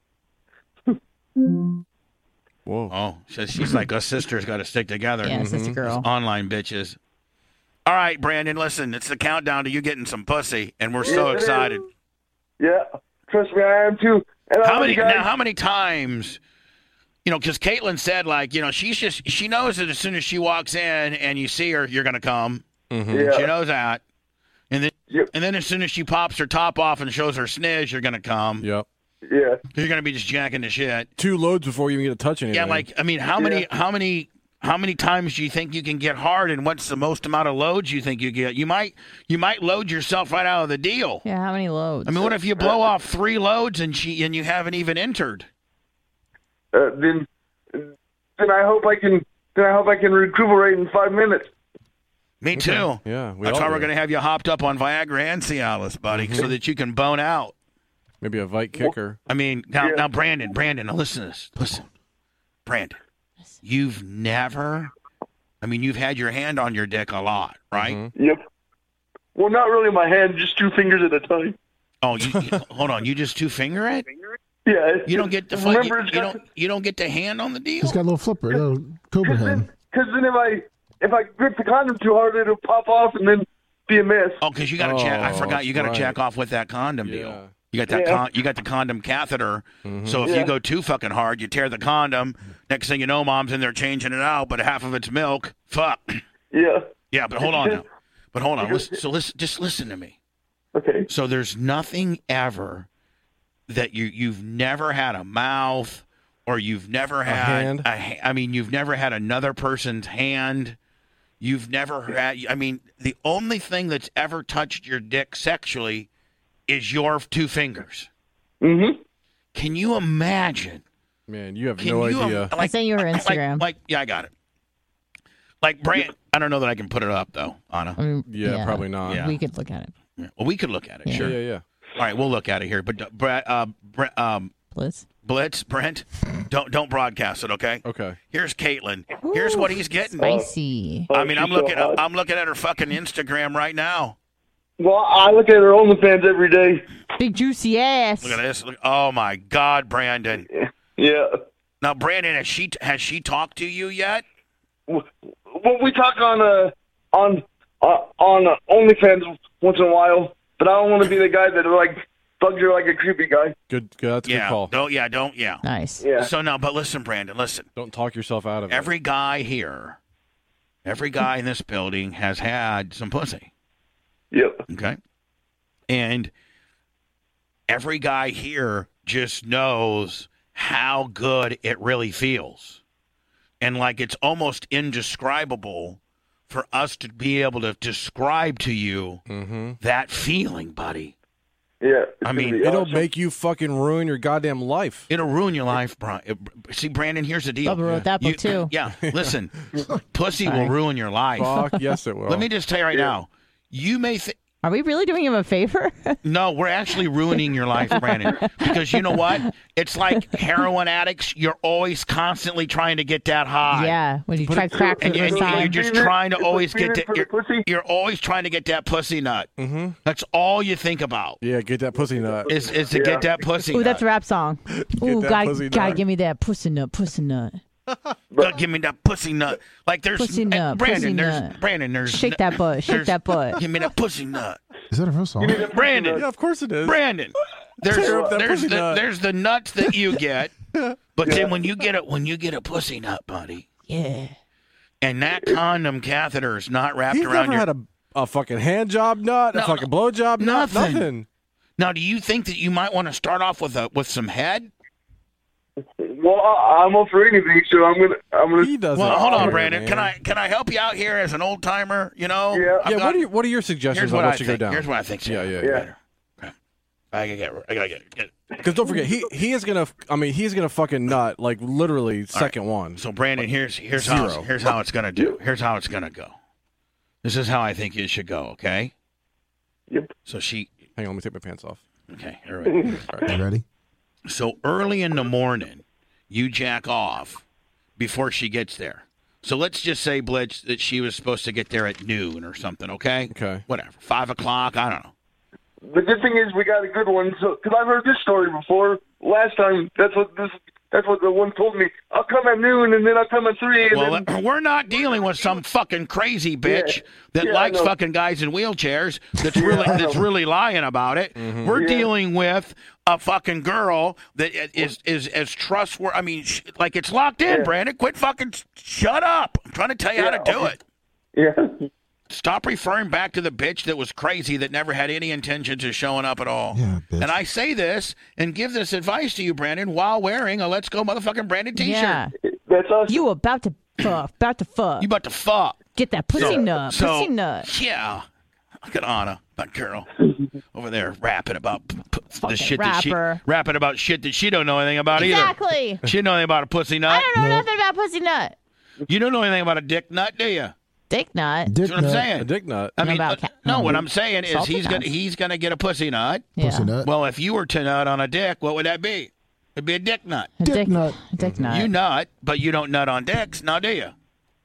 C: Whoa.
B: Oh, so she's like us sisters got to stick together.
D: Yeah, sister girl.
B: Online bitches. All right, Brandon, listen, it's the countdown to you getting some pussy, and we're so
G: Yeah, it is.
B: excited.
G: Yeah, trust me, I am too. And
B: How
G: all
B: many
G: you guys-
B: now? How many times? You know, because Caitlin said, like, you know, she's just she knows that as soon as she walks in and you see her, you're gonna come.
G: Yeah.
B: She knows that, and then
G: Yep.
B: and then as soon as she pops her top off and shows her sniz, you're gonna come.
C: Yep.
G: Yeah.
B: You're gonna be just jacking the shit.
C: Two loads before you even get to touch anything.
B: Yeah, like I mean, how many, how many, how many times do you think you can get hard, and what's the most amount of loads you think you get? You might, you might load yourself right out of the deal.
D: Yeah, how many loads?
B: I mean, what if you blow off three loads and she and you haven't even entered?
G: Uh, then, then I hope I can. Then I hope I can recuperate in five minutes.
B: Me too.
C: Yeah, we
B: That's
C: all
B: why we're
C: do.
B: going to have you hopped up on Viagra and Cialis, buddy,
C: Mm-hmm.
B: so that you can bone out.
C: Maybe a Vite kicker.
B: I mean, now,
G: Yeah.
B: now, Brandon, Brandon, now listen to this. Listen, Brandon, you've never. I mean, you've had your hand on your dick a lot, right?
C: Mhm.
G: Yep. Well, not really my hand, just two fingers at a time.
B: Oh, you, you- hold on. You just two finger it?
G: Yeah.
B: You don't get the fu- you,
G: Remember, it's
B: you
G: got
B: don't you don't get the hand on the deal.
E: He's got a little flipper, a little cobra
G: Because
E: head.
G: then, 'cause then if I if I grip the condom too hard, it'll pop off and then be a mess.
B: Oh, because you got to jack. I
C: Oh,
B: forgot. You got to
C: right.
B: jack off with that condom
C: Yeah.
B: deal. You got that.
G: Yeah.
B: Con- you got the condom catheter.
C: Mhm.
B: So if
G: Yeah.
B: you go too fucking hard, you tear the condom. Next thing you know, mom's in there changing it out, but half of it's milk. Fuck.
G: Yeah.
B: Yeah, but hold on now. But hold on. Listen, so listen. Just listen to me.
G: Okay.
B: So there's nothing ever that you you've never had a mouth or you've never had
C: hand?
B: a ha- I mean, you've never had another person's hand. You've never had. I mean, the only thing that's ever touched your dick sexually is your two fingers.
G: Mm-hmm.
B: Can you imagine?
C: Man, you have
B: Can
C: no
B: you im-
C: idea.
B: like,
D: sent you her
B: like-
D: Instagram.
B: Like, yeah, I got it. Like Brand. I don't know that I can put it up though, Anna.
D: I mean,
C: Yeah, probably not.
B: Yeah.
D: We could look at it.
B: Yeah. Well, we could look at it.
D: Yeah.
B: Sure.
C: Yeah, yeah.
B: All right, we'll look at it here. But uh, Brett, uh, Brett, um,
D: Blitz.
B: Blitz, Brent, don't don't broadcast it, okay?
C: Okay.
B: Here's Caitlin. Here's what he's getting.
D: Spicy.
B: I mean, I'm
G: she's so
B: looking.
G: hot.
B: I'm looking at her fucking Instagram right now.
G: Well, I look at her OnlyFans every day.
D: Big juicy ass.
B: Look at this. Look, oh my God, Brandon.
G: Yeah.
B: Now, Brandon, has she has she talked to you yet?
G: Well, we talk on uh on uh, on uh, OnlyFans once in a while, but I don't want to be the guy that like bugs her like a creepy guy.
C: Good, good. That's a
B: yeah.
C: good call.
B: Don't. Yeah. Don't. Yeah.
D: Nice.
G: Yeah.
B: So now, but listen, Brandon. Listen.
C: Don't talk yourself out of it.
B: Every guy here, every guy in this building has had some pussy.
G: Yep.
B: Okay. And every guy here just knows how good it really feels. And like it's almost indescribable for us to be able to describe to you
C: Mm-hmm.
B: that feeling, buddy.
G: Yeah.
B: I mean,
C: It'll make you fucking ruin your goddamn life.
B: It'll ruin your life, Brian. See, Brandon, here's the deal.
D: Bubba wrote that book
B: You-
D: too.
B: Yeah, listen, pussy will
D: Sorry.
B: ruin your life.
C: Fuck yes, it will.
B: Let me just tell you right now, you may think,
D: Are we really doing him a favor?
B: no, we're actually ruining your life, Brandon. Because you know what? It's like heroin addicts. You're always constantly trying to get that high.
D: yeah. When you try crack for
B: And,
D: the
B: you,
D: first
B: and you- you're
D: time.
B: just
G: It's like
B: trying to
G: feeding-
B: always
G: it's like
B: get
G: feeding
B: that.
G: for
B: You're,
G: the pussy.
B: you're always trying to get that pussy nut.
C: Mm-hmm.
B: That's all you think about
C: Yeah, get that pussy nut.
B: is, is to
G: Yeah.
B: get that pussy
D: Ooh,
B: nut.
D: that's a rap song. Ooh,
C: that
D: gotta,
C: pussy
D: gotta
C: nut.
D: give me that pussy nut, pussy nut.
B: God, give me that pussy nut. Like there's
D: Pussy
B: eh,
D: nut,
B: Brandon.
D: pussy
B: there's
D: nut.
B: Brandon. There's
D: Shake that butt, shake
B: there's-
D: that butt.
B: Give me that pussy nut,
E: Is that a real song?
B: Brandon.
C: Yeah, of course it is.
B: Brandon. There's
C: Tear up that
B: there's
C: pussy
B: the,
C: nut.
B: there's the nuts that you get, but then when you get it when you get a pussy nut, buddy,
D: Yeah.
B: and that condom catheter is not wrapped
C: He's
B: around
C: never
B: your.
C: had a, a fucking hand job nut,
B: No,
C: a fucking blow job nut,
B: nothing.
C: nothing.
B: Now, do you think that you might want to start off with a with some head?
G: Well, I, I'm up for anything, so I'm gonna I'm gonna.
C: He doesn't.
B: Well, hold on,
C: care,
B: Brandon.
C: man.
B: Can I can I help you out here as an old timer? You know,
G: Yeah.
B: I've
C: Yeah,
B: got-
C: what are your, what are your suggestions
B: here's
C: on
B: what
C: what
B: I
C: should
B: think.
C: go down?
B: Here's what I think.
C: Yeah, yeah,
G: yeah.
B: Better. Okay. I gotta get. I gotta get. get.
C: Because don't forget, he he is gonna. I mean, he's gonna fucking nut like literally second one.
B: So, Brandon, here's here's how
C: Zero.
B: here's how it's gonna do. Here's how it's gonna go. This is how I think it should go. Okay.
G: Yep.
B: So she.
C: Hang on, let me take my pants off.
B: Okay. All right.
E: You ready?
B: So early in the morning, you jack off before she gets there. So let's just say, Blitz, that she was supposed to get there at noon or something, okay?
C: Okay.
B: Whatever. Five o'clock, I don't know.
G: The good thing is we got a good one, so because I've heard this story before. Last time, that's what this. That's what the one told me. I'll come at noon, and then I'll come at three. And
B: Well,
G: then,
B: we're not dealing with some fucking crazy bitch
G: Yeah.
B: that
G: Yeah, I
B: likes
G: know.
B: fucking guys in wheelchairs that's really
G: I
B: that's
G: know.
B: really lying about it. We're
G: Yeah.
B: dealing with a fucking girl that is is as trustworthy. I mean, sh- like it's locked in,
G: Yeah.
B: Brandon. Quit fucking shut up. I'm trying to tell you how to
G: Yeah,
B: do
G: okay.
B: it.
G: yeah.
B: Stop referring back to the bitch that was crazy that never had any intentions of showing up at all.
E: Yeah, bitch.
B: And I say this and give this advice to you, Brandon, while wearing a Let's Go Motherfucking Brandon t-shirt.
D: Yeah.
G: That's us.
D: You about to fuck, about to fuck.
B: You about to fuck.
D: Get that pussy
B: So-
D: nut,
B: so,
D: pussy nut.
B: Yeah. Look at Anna, that girl, over there rapping about p- p- the
D: Fucking
B: shit that she
D: rapper.
B: rapping about shit that she don't know anything about either.
D: Exactly.
B: She don't know anything about a pussy
D: I
B: nut.
D: don't know nothing about pussy nut.
B: You don't know anything about a dick nut, do you?
D: Dick nut.
E: Dick
B: That's what I'm
E: nut.
B: saying.
C: A dick nut.
B: I mean,
D: about
B: uh,
D: ca-
B: no. What
D: no.
B: I'm saying is
D: Salted
B: he's gonna
D: nuts.
B: he's gonna get a pussy nut.
D: Yeah.
E: Pussy nut.
B: Well, if you were to nut on a dick, what would that be? It'd be a dick nut.
D: A
E: Dick
D: dick
E: nut.
D: a Dick nut.
B: You nut, but you don't nut on dicks, now do you?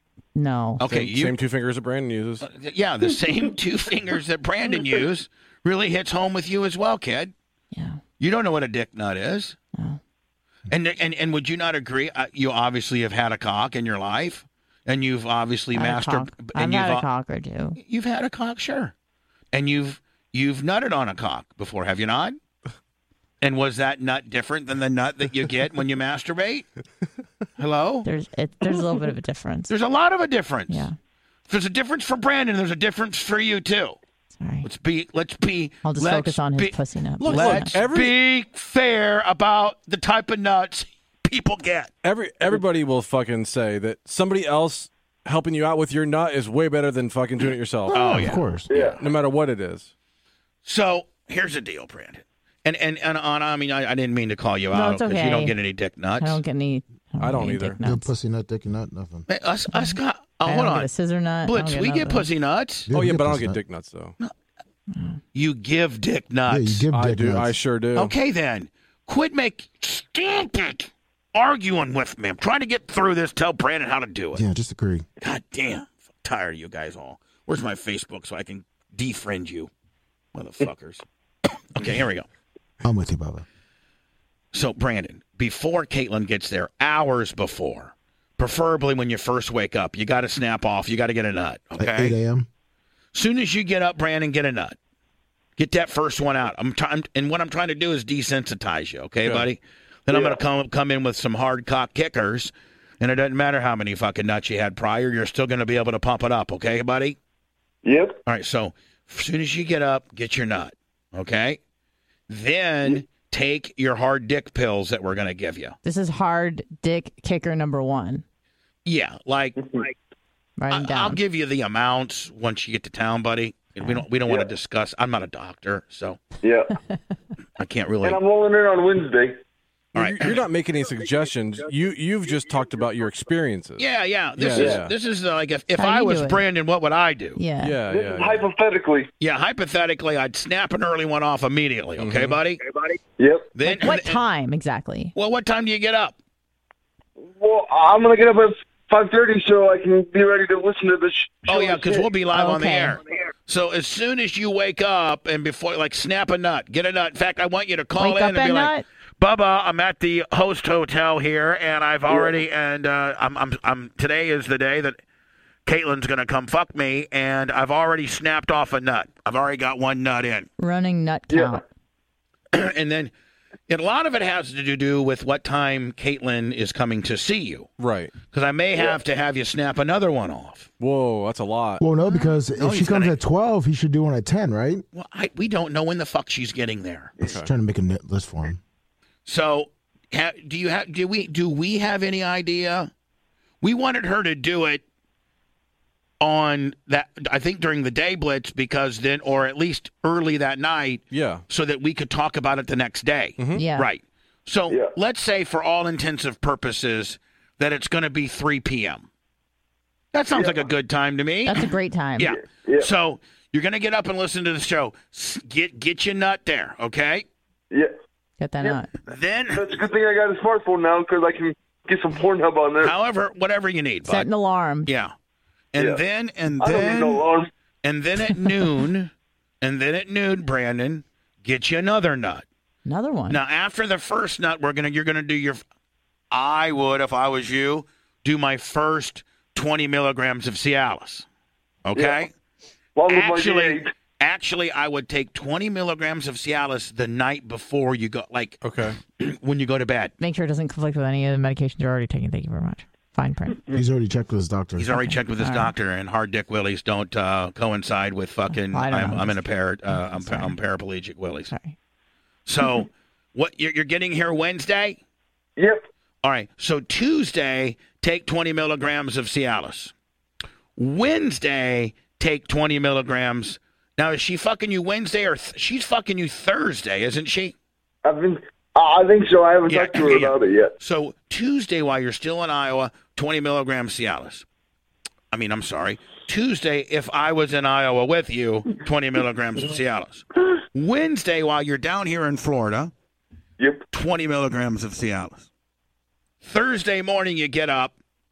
D: no.
B: Okay,
C: Same,
B: you.
C: same two fingers that Brandon uses.
B: Yeah, the same two fingers that Brandon used really hits home with you as well, kid.
D: Yeah.
B: You don't know what a dick nut is.
D: No.
B: And and and would you not agree? Uh, you obviously have had a cock in your life, and you've obviously
D: I've had a
B: mastered.
D: cock. I've
B: And you've
D: had a
B: al-
D: cock or two.
B: You've had a cock, sure. And you've you've nutted on a cock before, have you not? And was that nut different than the nut that you get when you masturbate? Hello?
D: There's it, there's a little bit of a difference.
B: There's a lot of a difference.
D: Yeah.
B: If there's a difference for Brandon, there's a difference for you too.
D: Sorry.
B: Let's be let's be
D: I'll just
B: let's
D: focus on his
B: be,
D: pussy nut.
B: Look,
D: Pussy
B: let's
D: nut.
C: Every-
B: be fair about the type of nuts people get.
C: Every everybody will fucking say that somebody else helping you out with your nut is way better than fucking doing it yourself.
B: Oh,
E: of
B: yeah.
E: course.
G: Yeah.
C: No matter what it is.
B: So here's the deal, Brandon. And and and Anna, I mean, I, I didn't mean to call you
D: No,
B: out
D: it's
B: because you
D: okay.
B: don't get any dick nuts.
D: I don't get any.
C: I don't
D: get any
C: either.
D: dick
E: Good
D: nuts.
E: pussy nut, dick nut, nothing.
B: Hey, us, us got. Oh,
D: I
B: hold
D: don't
B: on,
D: get a scissor nut. I
B: Blitz.
D: don't
B: We get
D: nothing.
B: pussy nuts.
C: Oh,
E: we
C: yeah, but I don't
E: pussy
C: get
E: nut.
C: dick nuts, though.
B: You give dick
E: Yeah,
B: nuts.
E: you give
C: I
E: dick
C: do.
E: nuts.
C: I sure do.
B: Okay, then. Quit make stop it arguing with me. I'm trying to get through this. Tell Brandon how to do it.
E: Yeah, just agree.
B: God damn. I'm tired of you guys all. Where's my Facebook so I can defriend you, motherfuckers? Okay, here we go.
E: I'm with you, Bubba.
B: So, Brandon, before Caitlin gets there, hours before, preferably when you first wake up, you got to snap off. You got to get a nut,
E: At eight
B: okay?
E: a.m.
B: Soon as you get up, Brandon, get a nut. Get that first one out. I'm trying, and what I'm trying to do is desensitize you, okay,
C: Good.
B: buddy? Then I'm going to come come in with some hard cock kickers, and it doesn't matter how many fucking nuts you had prior. You're still going to be able to pump it up, okay, buddy?
G: Yep.
B: All right, so as soon as you get up, get your nut, okay? Then take your hard dick pills that we're going to give you.
D: This is hard dick kicker number one.
B: Yeah, like, like
D: Write them
B: I,
D: down.
B: I'll give you the amounts once you get to town, buddy. We don't we don't want to discuss. I'm not a doctor, so
G: Yeah.
B: I can't really.
G: And I'm rolling in on Wednesday.
B: All right.
C: You're, you're not making any suggestions. You you've just talked about your experiences.
B: Yeah, yeah. This
C: Yeah,
B: is
C: yeah.
B: this is uh, like if, if
D: How
B: I
D: you
B: was
D: do it?
B: Brandon, what would I do?
D: yeah.
C: yeah,
G: This
C: yeah.
G: is
C: yeah.
G: hypothetically.
B: Yeah, hypothetically, I'd snap an early one off immediately. Okay,
C: Mhm.
B: buddy.
G: Yep.
B: Then
D: Like what time exactly?
B: Well, what time do you get up?
G: Well, I'm gonna get up at five thirty so I can be ready to listen to the sh- show.
B: Oh yeah, because we'll be live on the
D: Okay.
B: air. So as soon as you wake up and before, like, snap a nut, get a nut. In fact, I want you to call
D: Wake
B: in
D: up
B: and
D: at
B: be
D: nut?
B: like, Bubba, I'm at the host hotel here, and I've already, and uh, I'm, I'm, I'm. Today is the day that Caitlin's gonna come fuck me, and I've already snapped off a nut. I've already got one nut in,
D: Running nut
G: Yeah.
D: count.
B: and then. And a lot of it has to do with what time Caitlin is coming to see you,
C: Right.
B: because I may have to have you snap another one off.
C: Whoa, that's a lot.
E: Well, no, because
B: No,
E: if she
B: he's
E: comes
B: gonna-
E: at twelve, he should do one at ten, right?
B: Well, I, we don't know when the fuck she's getting there.
E: He's trying to make a net list for him.
B: So, ha, do you have? Do we? Do we have any idea? We wanted her to do it on that. I think during the day blitz, because then, or at least early that night,
C: Yeah.
B: so that we could talk about it the next day.
D: Yeah.
B: Right. So
G: Yeah.
B: let's say, for all intensive purposes, that it's going to be three p.m. That sounds like a good time to me.
D: That's a great time.
B: Yeah.
G: Yeah.
B: So you're going to get up and listen to the show. S- Get get your nut there, okay?
G: Yeah.
D: Get that nut.
B: Then,
G: That's a good thing I got a smartphone now because I can get some Pornhub on there.
B: however, whatever you need,
D: Set
B: bud.
D: an alarm.
B: Yeah. And
G: Yeah.
B: then and
G: I don't need
B: then
G: no alarm.
B: and then at noon, and then at noon, Brandon, get you another nut.
D: Another one.
B: Now after the first nut, we're gonna you're gonna do your. I would, if I was you, do my first twenty milligrams of Cialis. Okay.
G: Along with my
B: Actually,
G: D eight.
B: actually, I would take twenty milligrams of Cialis the night before you go, like
C: Okay.
B: when you go to bed.
D: Make sure it doesn't conflict with any of the medications you're already taking. Thank you very much. Fine print.
E: He's already checked with his doctor.
B: He's already checked with his
D: All right.
B: doctor, and hard dick willies don't uh, coincide with fucking.
D: I don't
B: I'm,
D: know.
B: I'm in a par. Uh, I'm,
D: Sorry.
B: I'm paraplegic willies.
D: Sorry.
B: So, what you're, you're getting here Wednesday?
G: Yep.
B: All right. So Tuesday, take twenty milligrams of Cialis. Wednesday, take twenty milligrams. Now, is she fucking you Wednesday or th- she's fucking you Thursday, isn't she?
G: I've been. I think so. I haven't
B: Yeah,
G: talked to her
B: yeah.
G: about it yet.
B: So Tuesday, while you're still in Iowa, twenty milligrams Cialis. I mean, I'm sorry. Tuesday, if I was in Iowa with you, twenty milligrams of Cialis. Wednesday, while you're down here in Florida,
G: Yep.
B: twenty milligrams of Cialis. Thursday morning, you get up,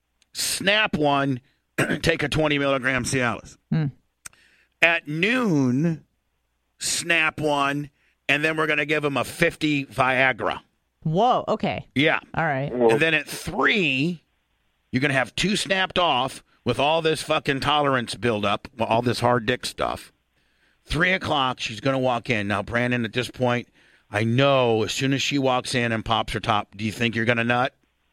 B: snap one, take a twenty milligram Cialis.
D: Hmm.
B: At noon, snap one, and then we're going to give him a fifty Viagra.
D: Whoa. Okay.
B: Yeah.
D: All right.
B: And then at three, you're going to have two snapped off with all this fucking tolerance buildup, all this hard dick stuff. Three o'clock, she's going to walk in. Now, Brandon, at this point, I know as soon as she walks in and pops her top, do you think you're going to nut?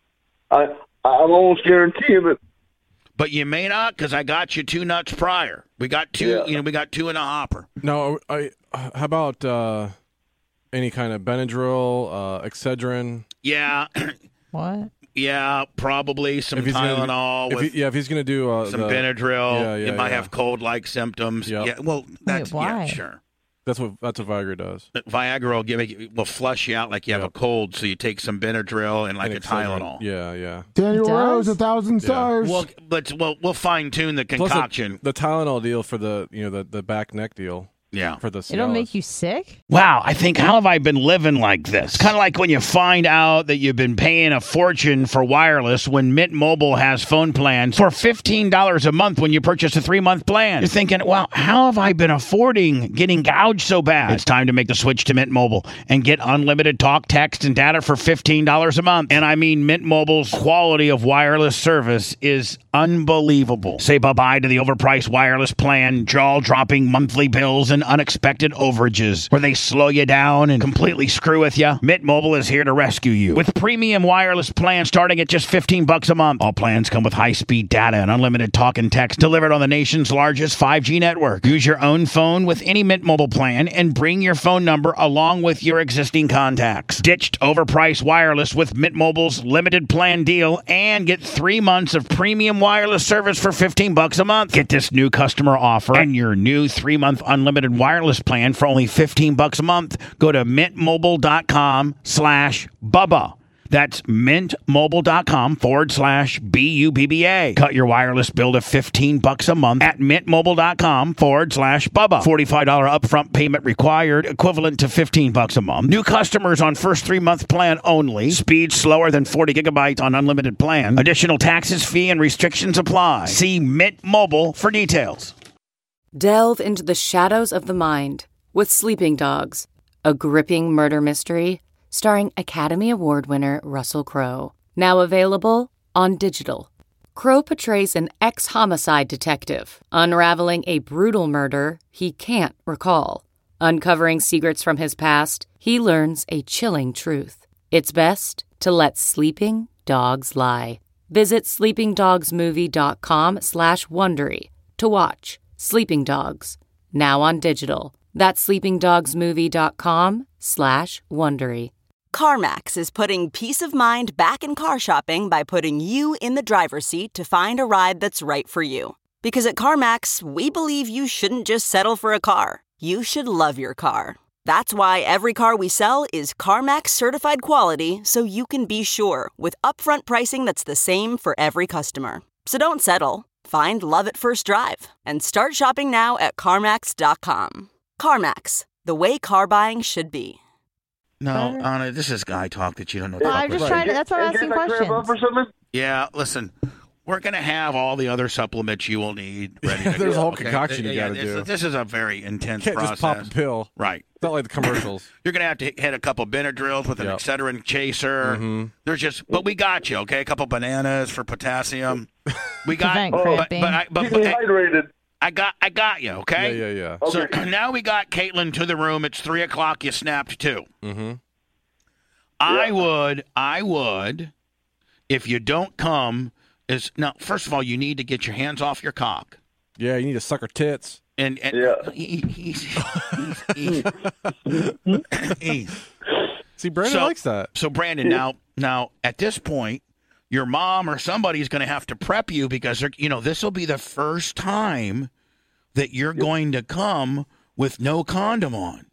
G: I, I'm almost guaranteeing it.
B: But you may not, because I got you two nuts prior. We got two,
G: Yeah.
B: you know, we got two in a hopper.
C: No, I. How about uh, any kind of Benadryl, uh, Excedrin?
B: Yeah,
D: What?
B: yeah, probably some
C: If he's gonna-
B: Tylenol
C: If
B: with
C: he, yeah, if he's going to do uh,
B: some
C: the,
B: Benadryl.
C: Yeah, yeah,
B: it might
C: yeah.
B: have cold-like symptoms.
C: Yep.
B: Yeah, well, that's yeah,
D: why?
B: sure.
C: that's what that's what Viagra does.
B: Viagra will give it, will flush you out like you have
C: Yep.
B: a cold, so you take some Benadryl and like
C: And
B: a
C: Excedrin.
B: Tylenol.
C: Yeah, yeah.
E: Daniel
D: It
E: Rose,
D: does?
E: a thousand
C: Yeah.
E: stars.
B: Well, but we'll we'll fine tune the
C: Plus
B: concoction.
C: the, the Tylenol deal for the you know the, the back neck deal
B: yeah.
C: for the.
D: It'll
C: Cialis.
D: make you sick?
B: Wow, I think, how have I been living like this? Kind of like when you find out that you've been paying a fortune for wireless when Mint Mobile has phone plans for fifteen dollars a month when you purchase a three-month plan. You're thinking, wow, how have I been affording getting gouged so bad? It's time to make the switch to Mint Mobile and get unlimited talk, text, and data for fifteen dollars a month. And I mean, Mint Mobile's quality of wireless service is unbelievable. Say bye-bye to the overpriced wireless plan, jaw-dropping monthly bills, and unexpected overages where they slow you down and completely screw with you. Mint Mobile is here to rescue you with premium wireless plans starting at just fifteen bucks a month. All plans come with high-speed data and unlimited talk and text delivered on the nation's largest five G network. Use your own phone with any Mint Mobile plan and bring your phone number along with your existing contacts. Ditched overpriced wireless with Mint Mobile's limited plan deal and get three months of premium wireless service for fifteen bucks a month. Get this new customer offer and your new three-month unlimited wireless plan for only fifteen bucks a month. Go to mintmobile.com slash Bubba. That's mintmobile.com forward slash B U B B A. Cut your wireless bill to fifteen bucks a month at mintmobile.com forward slash Bubba. forty-five dollars upfront payment required, equivalent to fifteen bucks a month. New customers on first three-month plan only. Speed slower than forty gigabytes on unlimited plan. Additional taxes, fee, and restrictions apply. See Mint Mobile for details.
H: Delve into the shadows of the mind with Sleeping Dogs, a gripping murder mystery starring Academy Award winner Russell Crowe. Now available on digital. Crowe portrays an ex-homicide detective unraveling a brutal murder he can't recall. Uncovering secrets from his past, he learns a chilling truth. It's best to let sleeping dogs lie. Visit sleepingdogsmovie.com slash Wondery to watch Sleeping Dogs, now on digital. That's sleepingdogsmovie.com slash Wondery.
I: CarMax is putting peace of mind back in car shopping by putting you in the driver's seat to find a ride that's right for you. Because at CarMax, we believe you shouldn't just settle for a car. You should love your car. That's why every car we sell is CarMax certified quality, so you can be sure with upfront pricing that's the same for every customer. So don't settle. Find love at first drive and start shopping now at CarMax dot com. CarMax, the way car buying should be.
B: No, Anna, this is guy talk that you don't know.
D: Well,
B: talk
D: I'm just
B: with.
D: trying to, that's why I'm
G: And
D: asking
G: get that crab up
D: questions.
G: or something?
B: Yeah, listen, we're going to have all the other supplements you will need ready to go.
C: There's a whole
B: okay?
C: concoction you
B: Yeah,
C: gotta
B: this,
C: do.
B: This is a very intense
C: Can't
B: process.
C: just pop a pill.
B: Right.
C: It's not like the commercials.
B: You're going to have to hit a couple Benadryls with an
C: Yep.
B: Excedrin chaser.
C: Mhm.
B: There's just, but we got you, okay? A couple bananas for potassium. We got,
D: Prevent
B: but,
D: cramping.
B: but, I, but,
G: Keep
B: but
G: me
B: I,
G: hydrated.
B: I got, I got you, okay?
C: Yeah, yeah,
B: So
G: Okay.
B: now we got Caitlin to the room. It's three o'clock. You snapped two.
C: yeah. Mm-hmm.
B: I would, I would, if you don't come, is now. First of all, you need to get your hands off your cock,
C: Yeah, you need to suck her tits.
B: and, and
G: Yeah.
B: he, he's, he's, he's, he's.
C: See, Brandon
B: So-
C: likes that.
B: So Brandon, now, now at this point, your mom or somebody's going to have to prep you because they're, you know, this will be the first time that you're going to come with no condom on.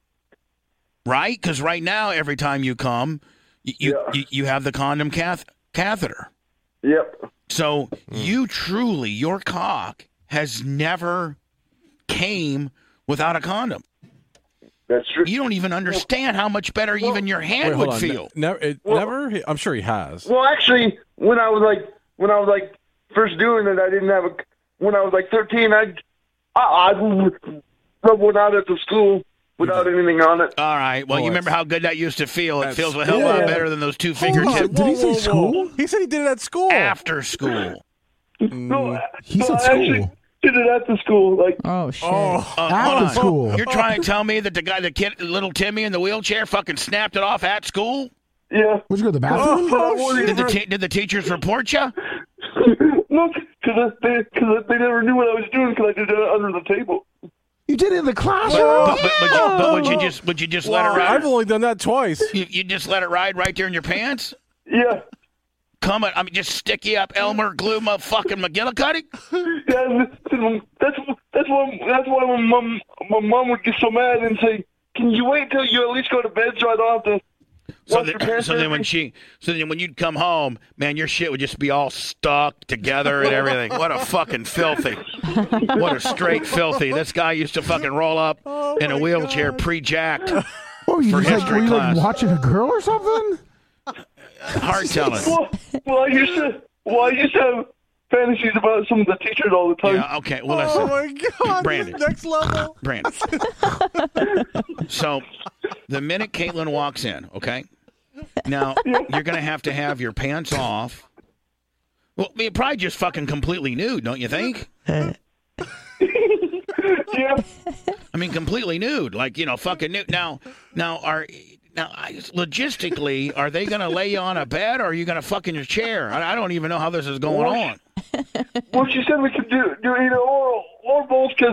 B: Right? Because right now, every time you come, you you,
G: Yeah.
B: you, you have the condom cath- catheter.
G: Yep.
B: So you truly, your cock has never came without a condom.
G: That's true.
B: You don't even understand how much better even your hand
C: Wait, hold
B: would
C: on.
B: feel.
C: Ne- never, it,
G: Well-
C: never. He- I'm sure he has.
G: Well, actually, when I was like, when I was like first doing it, I didn't have a. When I was like thirteen, I, I, I went out at the school without anything on it.
B: All right. Well,
C: Oh,
B: you remember
C: that's-
B: how good that used to feel? It
C: that's-
B: feels a hell of a lot
G: Yeah.
B: better than those two
C: Hold on.
B: fingertips
E: Did he say
C: Whoa, whoa, whoa.
E: school?
C: He said he did it at school.
B: after school.
G: No,
E: He
G: no,
E: said
G: actually,
E: school.
G: did it at the school. Like,
D: Oh shit!
C: Oh,
B: Uh,
E: At
B: hold
E: the
B: on.
E: school.
B: You're trying to tell me that the guy, the kid, little Timmy in the wheelchair, fucking snapped it off at school?
G: yeah.
E: Would you go to the bathroom?
C: Oh,
B: Did the te- did the teachers report you?
G: No, because they, cause they never knew what I was doing because I did it under the table.
E: You did it in the
B: But,
E: classroom?
B: but, but, but, you, but would you just would you just let it
C: Wow,
B: ride?
C: I've only done that twice.
B: You, you just let it ride right there in your pants?
G: Yeah.
B: Come on, I mean, just stick you up Elmer glue my fucking McGillicuddy?
G: Yeah, that's that's why that's why my mom my mom would get so mad and say, "Can you wait till you at least go to bed so I don't have to?"
B: So,
G: wash
B: then,
G: your pants
B: so then when
G: every-"
B: she, so then when you'd come home, man, your shit would just be all stuck together and everything. What a fucking filthy, what a straight filthy. This guy used to fucking roll up
C: Oh,
B: in a
C: my
B: wheelchair,
C: God.
B: pre-jacked.
E: What were you,
B: for
E: just like,
B: history
E: were you like
B: class.
E: watching a girl or something?
B: Hard telling.
G: Well, well, I used to well I used to have fantasies about some of the teachers all the time.
B: Yeah, okay. Well,
C: Oh
B: listen,
C: my God!
B: Brandon.
C: This next level.
B: Brandon. So, the minute Caitlin walks in, okay, now you're gonna have to have your pants off. Well, you're probably just fucking completely nude, don't you think?
G: Yeah.
B: I mean, completely nude, like you know, fucking nude. Now, now are now I- logistically, are they gonna lay you on a bed or are you gonna fuck in your chair? I, I don't even know how this is going on.
G: Well, she said we could do do either or or both because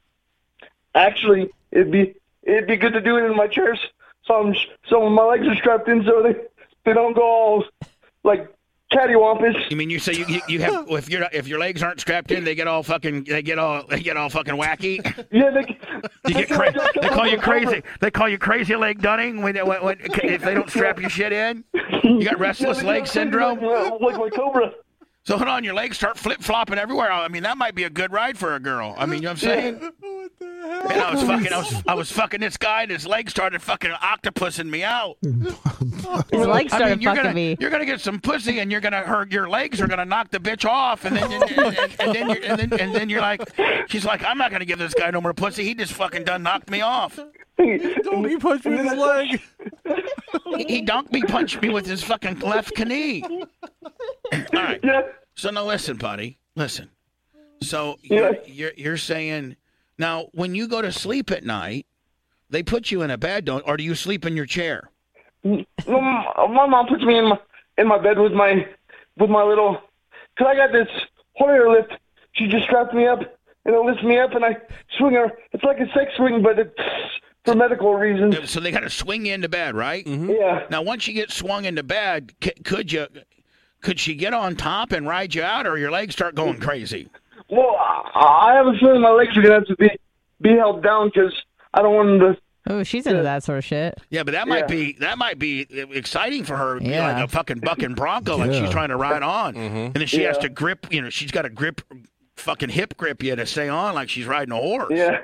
G: actually it'd be it'd be good to do it in my chairs. So I'm, so my legs are strapped in so they they don't go all like cattywampus.
B: You mean you say you, you, you have if your if your legs aren't strapped in, they get all fucking they get all they get all fucking wacky.
G: Yeah, they.
B: You get cra- they call you crazy. They call you crazy leg Dunning when, when, when if they don't strap your shit in. You got restless leg syndrome.
G: Like, like my cobra.
B: So hold on, your legs start flip flopping everywhere. I mean, that might be a good ride for a girl. I mean, you know what I'm saying?
C: What the hell?
B: Man, I was fucking, I was, I was fucking this guy, and his legs started fucking octopusing me out.
D: His legs
B: I
D: started
B: mean, you're
D: fucking
B: gonna,
D: me.
B: you're gonna get some pussy, and you're gonna hurt. Your legs are gonna knock the bitch off, and then, and, and, and, and then, you're, and then, and then you're like, she's like, I'm not gonna give this guy no more pussy. He just fucking done knocked me off.
C: Don't he punch me in his leg?
B: He, he dunked me, punched me with his fucking left knee. All right.
G: Yeah.
B: So now listen, buddy. Listen. So
G: Yeah.
B: you're, you're you're saying now when you go to sleep at night, they put you in a bed, don't? Or do you sleep in your chair?
G: Well, my mom puts me in my in my bed with my with my little. Cause I got this Hoyer lift. She just strapped me up and it lifts me up and I swing her. It's like a sex swing, but it's for medical reasons.
B: So they got to swing you into bed, right?
G: Yeah.
B: Now once you get swung into bed, c- could you? Could she get on top and ride you out, or your legs start going crazy?
G: Well, I I have a feeling my legs are gonna have to be be held down because I don't want them to.
D: Oh, she's into that sort of shit.
B: Yeah, but that might
G: Yeah.
B: be that might be exciting for her. You know,
D: Yeah.
B: like a fucking bucking bronco, like she's
E: Yeah.
B: trying to ride on, and then she has
G: Yeah.
B: to grip. You know, she's got to grip, fucking hip grip you to stay on, like she's riding a horse.
G: Yeah.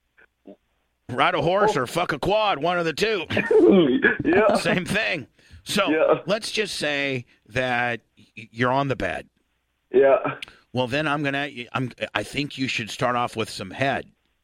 B: Ride a horse or fuck a quad, one of the two.
G: Yeah.
B: Same thing. So
G: Yeah.
B: let's just say that y- you're on the bed.
G: Yeah.
B: Well, then I'm gonna. I'm. I think you should start off with some head.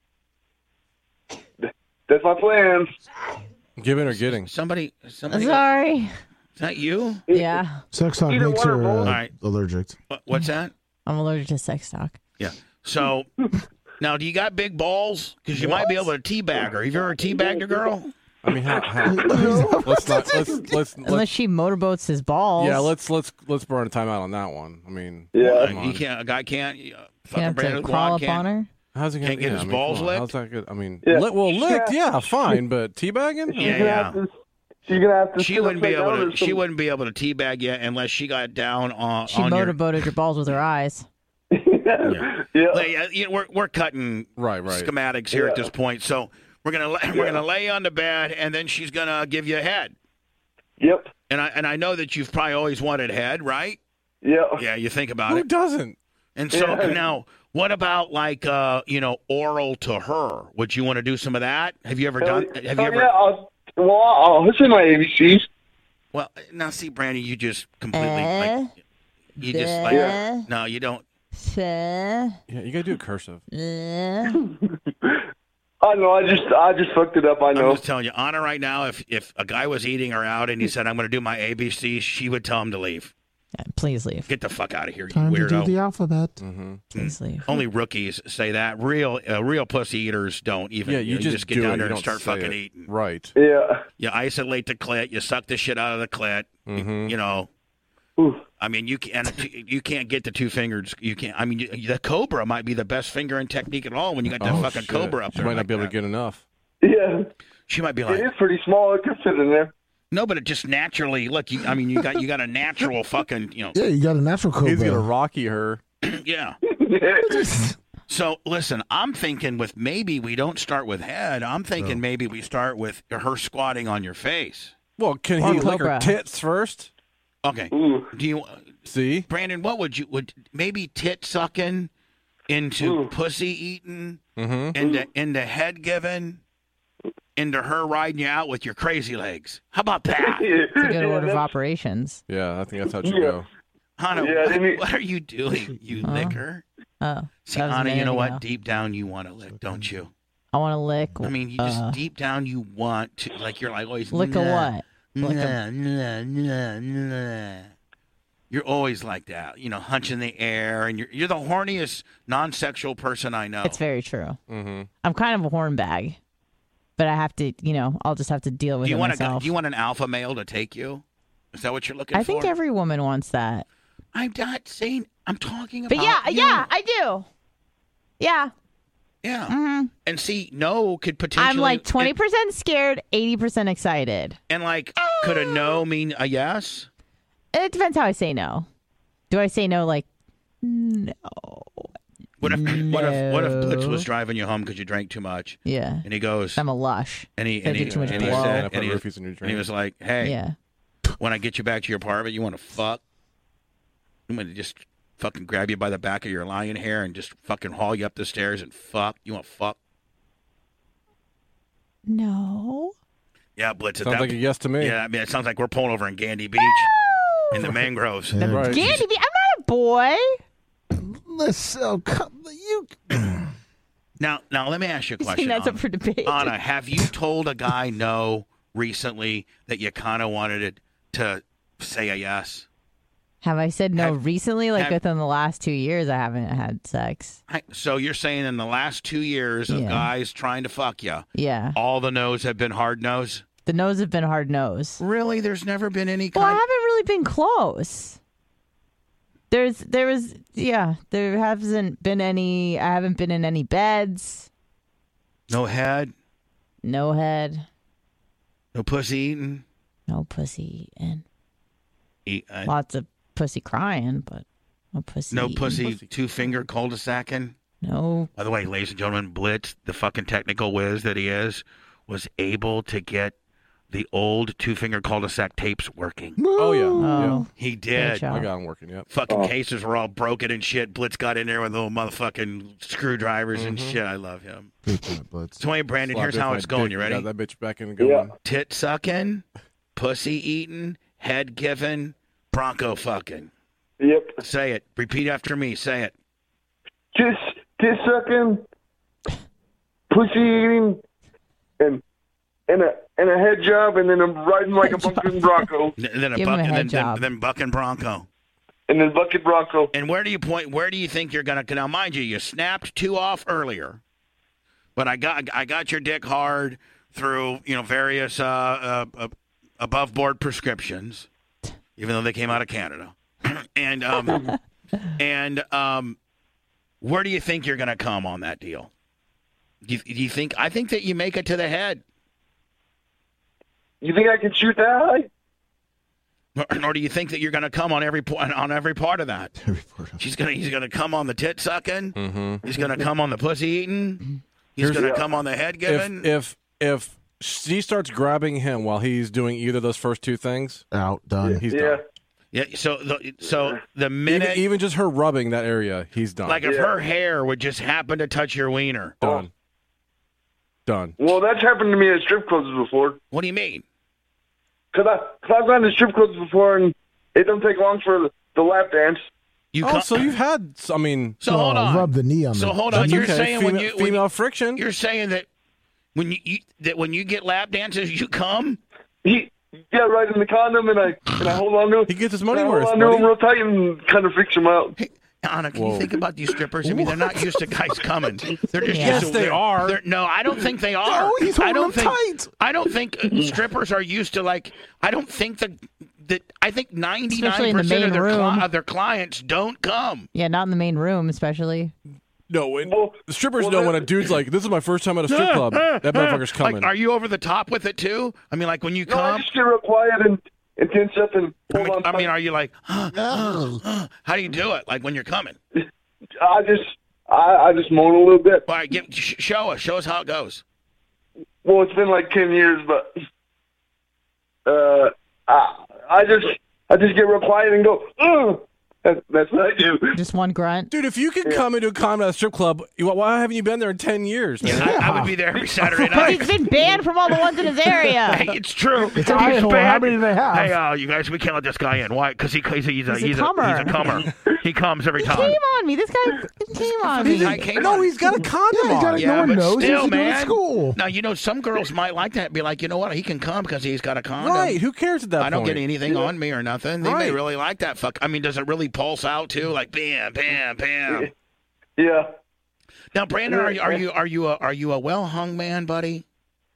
G: That's my plan.
C: Giving or getting?
B: Somebody. Somebody.
D: Sorry.
B: Is that you?
D: Yeah,
E: Sex talk
G: Either
E: makes
G: one or
E: her
G: both.
E: uh,
B: All right.
E: allergic.
B: What- What's that?
D: I'm allergic to sex talk.
B: Yeah. So now, do you got big balls? Because you might be able to teabag her. Have you ever teabagged a girl?
C: I mean, how? how let's not. Let's let's.
D: Unless
C: let's
D: she motorboats his balls.
C: yeah, let's let's let's burn a timeout on that one. I mean,
G: Yeah.
C: come
B: You
C: on.
B: can't. A guy can't. Uh,
D: You
B: fucking
D: have to
B: Brandon
D: crawl
B: Quad
D: up
B: can't.
D: on her.
C: How's he gonna
B: Can't get
C: yeah,
B: his
C: I mean,
B: balls
C: come on,
B: licked?
C: How's that good? I mean,
G: Yeah.
C: li- well, licked, yeah, fine, but teabagging?
B: Yeah,
G: She's gonna
B: yeah.
G: have to. She's gonna have to.
B: She
G: sit
B: wouldn't be
G: upside
B: able
G: down
B: to.
G: or
B: She
G: something.
B: wouldn't be able to teabag you unless she got down on.
D: She
B: on your,
D: motorboated your balls with her eyes.
G: Yeah. Yeah.
B: Like, uh, you know, we're we're cutting
C: Right, right.
B: schematics here at
G: Yeah.
B: this point, so we're gonna lay, we're gonna lay you on the bed, and then she's gonna give you a head.
G: Yep.
B: And I and I know that you've probably always wanted head, right?
G: Yeah.
B: Yeah, you think about
C: Who
B: it.
C: doesn't?
B: And so
G: Yeah.
B: now, what about like uh, you know, oral to her? Would you want to do some of that? Have you ever
G: Hell,
B: done? Have
G: hell
B: you ever?
G: Yeah. I'll, well, I'll listen to my A B Cs.
B: Well, now see, Brandy, you just completely
D: Uh,
B: like you just like
D: Yeah.
B: no, you don't.
C: Yeah, you gotta do it cursive.
G: I know. I just. I just fucked it up. I
B: I'm
G: know.
B: just telling you, Anna, right now, if if a guy was eating her out and he said, "I'm going to do my A B C," she would tell him to leave.
D: Yeah, please leave.
B: Get the fuck out of here, you
E: Time
B: weirdo.
E: to do the alphabet.
C: Mm-hmm.
D: Please leave.
B: Only rookies say that. Real uh, real pussy eaters don't even.
C: Yeah, you,
B: know,
C: just,
B: get
C: do
B: down
C: it.
B: there
C: You
B: and
C: don't
B: start
C: say
B: fucking
C: it.
B: eating.
C: Right.
G: Yeah.
B: You isolate the clit. You suck the shit out of the clit.
C: Mm-hmm.
B: You know.
G: Ooh.
B: I mean, you can't. You can't get the two fingers. You can't. I mean, you, the cobra might be the best fingering technique at all when you got that
C: Oh,
B: fucking
C: shit.
B: cobra up
C: She
B: there.
C: might
B: like
C: not be able
B: that.
C: to get enough.
G: Yeah.
B: She might be
G: It
B: like,
G: is pretty small. It could fit in there.
B: no, but it just naturally. Look, you, I mean, you got you got a natural fucking. You know.
E: Yeah, you got a natural cobra.
C: He's gonna Rocky her.
B: Yeah. So listen, I'm thinking with maybe we don't start with head. I'm thinking maybe we start with her squatting on your face.
C: Well, can
D: Or
C: he lick her
D: Cobra.
C: tits first?
B: Okay.
G: Ooh.
B: Do you,
C: See?
B: Brandon? What would you would maybe tit sucking into
G: Ooh.
B: pussy eating
C: Mm-hmm.
B: into into head giving into her riding you out with your crazy legs? How about that?
G: Yeah.
D: It's a good
G: Yeah,
D: order of
G: that's-
C: Mm-hmm.
D: operations.
C: Yeah, I think that's how it should
G: Yeah.
C: go.
B: Hannah,
G: Yeah,
B: what,
G: didn't he-
B: what are you doing, you
D: Huh?
B: licker?
D: Oh,
B: See,
D: that was a
B: Hannah, you
D: minute
B: know what?
D: ago.
B: Deep down, you want to lick, don't you?
D: I want to lick.
B: I mean, you just
D: uh,
B: deep down, you want to, like, you're like always
D: lick a
B: "Nah,
D: what? Lick a-
B: nah, nah, nah, nah." You're always like that, you know, hunching the air, and you're you're the horniest non-sexual person I know.
D: It's very true.
C: Mm-hmm.
D: I'm kind of a horn bag, but I have to, you know, I'll just have to deal with
B: do you
D: it
B: want a,
D: myself.
B: do you want an alpha male to take you? Is that what you're looking
D: I
B: for?
D: think every woman wants that.
B: I'm not saying. I'm talking about.
D: But yeah,
B: you.
D: yeah, I do. Yeah.
B: yeah.
D: hmm
B: And see, no could potentially.
D: I'm like twenty percent scared, eighty percent excited.
B: And, and like, could a no mean a yes?
D: It depends how I say no. Do I say no like, no?
B: What if what if what if Blitz
D: No.
B: was driving you home because you drank too much,
D: Yeah.
B: and he goes,
D: I'm a lush.
B: and he
D: I
B: and he,
D: drink too much
B: and he
D: blow.
B: said,
C: I put
B: and he, was,
C: roofies in your
B: and he
C: drink.
B: was like, hey,
D: Yeah.
B: when I get you back to your apartment, you want to fuck? I'm gonna just fucking grab you by the back of your lion hair and just fucking haul you up the stairs and fuck. You want to fuck?
D: No.
B: Yeah, Blitz. at
C: Sounds
B: that-
C: like a yes to me.
B: Yeah, I mean, it sounds like we're pulling over in Gandy Beach in the mangroves.
E: Yeah.
C: Right.
D: Gandy, I'm not a boy.
E: Listen, oh, come, you.
B: Now, now let me ask you a
D: I
B: question.
D: think that's up
B: Anna.
D: for debate.
B: Anna, have you told a guy no recently that you kind of wanted it to say a yes?
D: Have I said no
B: Have-
D: recently? Like
B: have-
D: within the last two years, I haven't had sex.
B: I, so you're saying in the last two years of
D: Yeah.
B: guys trying to fuck you,
D: Yeah.
B: all the no's have been hard no's?
D: The no's have been hard no's.
B: Really? There's never been any
D: Well, I
B: kind.
D: haven't really been close. There's, there was, yeah, there hasn't been any, I haven't been in any beds,
B: no head,
D: no head,
B: no pussy eating.
D: no pussy eating.
B: Eat, uh,
D: Lots of pussy crying, but no pussy
B: no
D: eating.
B: pussy, two finger cul-de-sacing.
D: No.
B: By the way, ladies and gentlemen, Blitz, the fucking technical whiz that he is, was able to get the old two finger cul-de-sac tapes working.
C: Oh, yeah.
D: Oh.
B: He
D: Great
B: did.
D: job.
C: Yeah. I got him working, yep.
B: Fucking
G: Oh.
B: cases were all broken and shit. Blitz got in there with little motherfucking screwdrivers and
C: Mhm.
B: shit. I love him.
E: Good job, Blitz.
B: So, hey, Brandon,
C: Slap
B: here's
C: it
B: how
C: with
B: it's
C: my
B: going.
C: dick.
B: You ready?
C: Got that bitch back and going.
G: Yeah.
B: Tit sucking, pussy eating, head giving, bronco fucking.
G: Yep.
B: Say it. Repeat after me. Say it.
G: Tis, tis sucking, pussy eating, and and a and a head job, and then I'm riding like a bucking bronco,
B: And then a
D: Give him
B: buck,
D: a
B: and
D: head
B: then, then,
D: job.
B: then bucking bronco.
G: and then bucket bronco.
B: And where do you point? Where do you think you're gonna? Now, mind you, you snapped two off earlier, but I got I got your dick hard through you know various uh, uh, uh, above board prescriptions, even though they came out of Canada, and um and um, where do you think you're gonna come on that deal? Do you, do you think? I think that you make it to the head,
G: You think I can shoot that high?
B: or, or do you think that you're gonna come on every po- on every part of that? She's gonna he's gonna come on the tit sucking.
C: Mm-hmm.
B: He's gonna come on the pussy eating. He's
C: Here's-
B: gonna come on the head giving.
C: If, if, if she starts grabbing him while he's doing either of those first two things,
E: Out, done.
C: he's
G: Yeah.
C: done.
B: yeah. So the so the
C: Even,
B: minute,
C: even just her rubbing that area, he's done.
B: like if
G: Yeah.
B: her hair would just happen to touch your wiener.
C: done. Done.
G: Well, that's happened to me at strip clubs before.
B: What do you mean?
G: Cause I, cause I've gone to strip clubs before, and it don't take long for the, the lap dance.
B: You
C: Oh,
B: come,
C: so you've had, I mean,
B: so hold
E: Oh,
B: on.
E: Rub the knee on
B: So
E: the.
B: hold on.
C: that's
B: You're
C: okay.
B: saying
C: female,
B: when you when
C: female
B: you-
C: friction.
B: you're saying that when you, you that when you get lap dances, you come.
G: He, get right in the condom and I and I hold on to it.
C: He gets his money
G: I
C: worth,
G: hold on to
C: buddy.
G: him real tight and kind of freaks him out.
B: Hey, Anna, can
C: Whoa.
B: you think about these strippers? I mean, they're not used to guys coming. They're just
D: Yeah.
B: used
C: Yes,
B: to,
C: they
B: they're-
C: are.
B: they're- No, I don't think they are.
E: Oh, he's
B: I
E: holding
B: don't
E: them
B: think.
E: tight.
B: I don't think uh, strippers are used to like. I don't think that. That I think ninety
D: Especially
B: nine
D: in the
B: percent of
D: main
B: their cli-
D: room.
B: of their clients don't come.
D: Yeah, not in the main room, especially.
C: No, and
G: Well-
C: the strippers
G: well,
C: know
G: that-
C: when a dude's like, "This is my first time at a strip club." That motherfucker's coming.
B: Like, are you over the top with it too? I mean, like when you
G: No, I
B: come.
G: just get real quiet and, and tense up and
B: I
G: hold
B: mean,
G: on
B: I
G: tight.
B: mean, are you like? Huh, huh, huh? How do you do it? Like when you're coming?
G: I just I, I just moan a little bit.
B: All right, give, sh- show us. Show us how it goes.
G: Well, it's been like ten years, but uh, I, I just I just get real quiet and go. Ugh. That, that's what I do.
D: Just one grunt.
C: Dude, if you can come into a condom at a strip club, you- why haven't you been there in ten years? Man?
B: I, I would be there every Saturday
D: Because
B: night.
D: he's been banned from all the ones in his area.
B: Hey, it's true.
E: It's
B: He's
E: Iowa.
B: bad.
E: How many do they have?
B: Hey, uh, you guys, we can't let this guy in. Why? Because he, he's a he's a
D: He's a
B: he's a,
D: comer.
B: he's a comer. He comes every
D: He
B: time.
D: came on me. This guy fucking came on me.
B: I came
C: No,
B: on.
C: he's got a condom
E: Yeah, he got
C: on.
E: it.
B: Yeah,
E: no one
B: but
E: knows. He's
B: still,
E: doing it at
B: man.
E: school.
B: Now you know some girls might like that. Be like, you know what? He can come because he's got a condom.
C: Right? Who cares at that
B: I don't
C: point?
B: get anything on me or nothing. They may
C: Right.
B: really like that. Fuck. I mean, does it really pulse out too? Like bam, bam, bam.
G: Yeah.
B: Now, Brandon, are you are you are you a, are you a well hung man, buddy?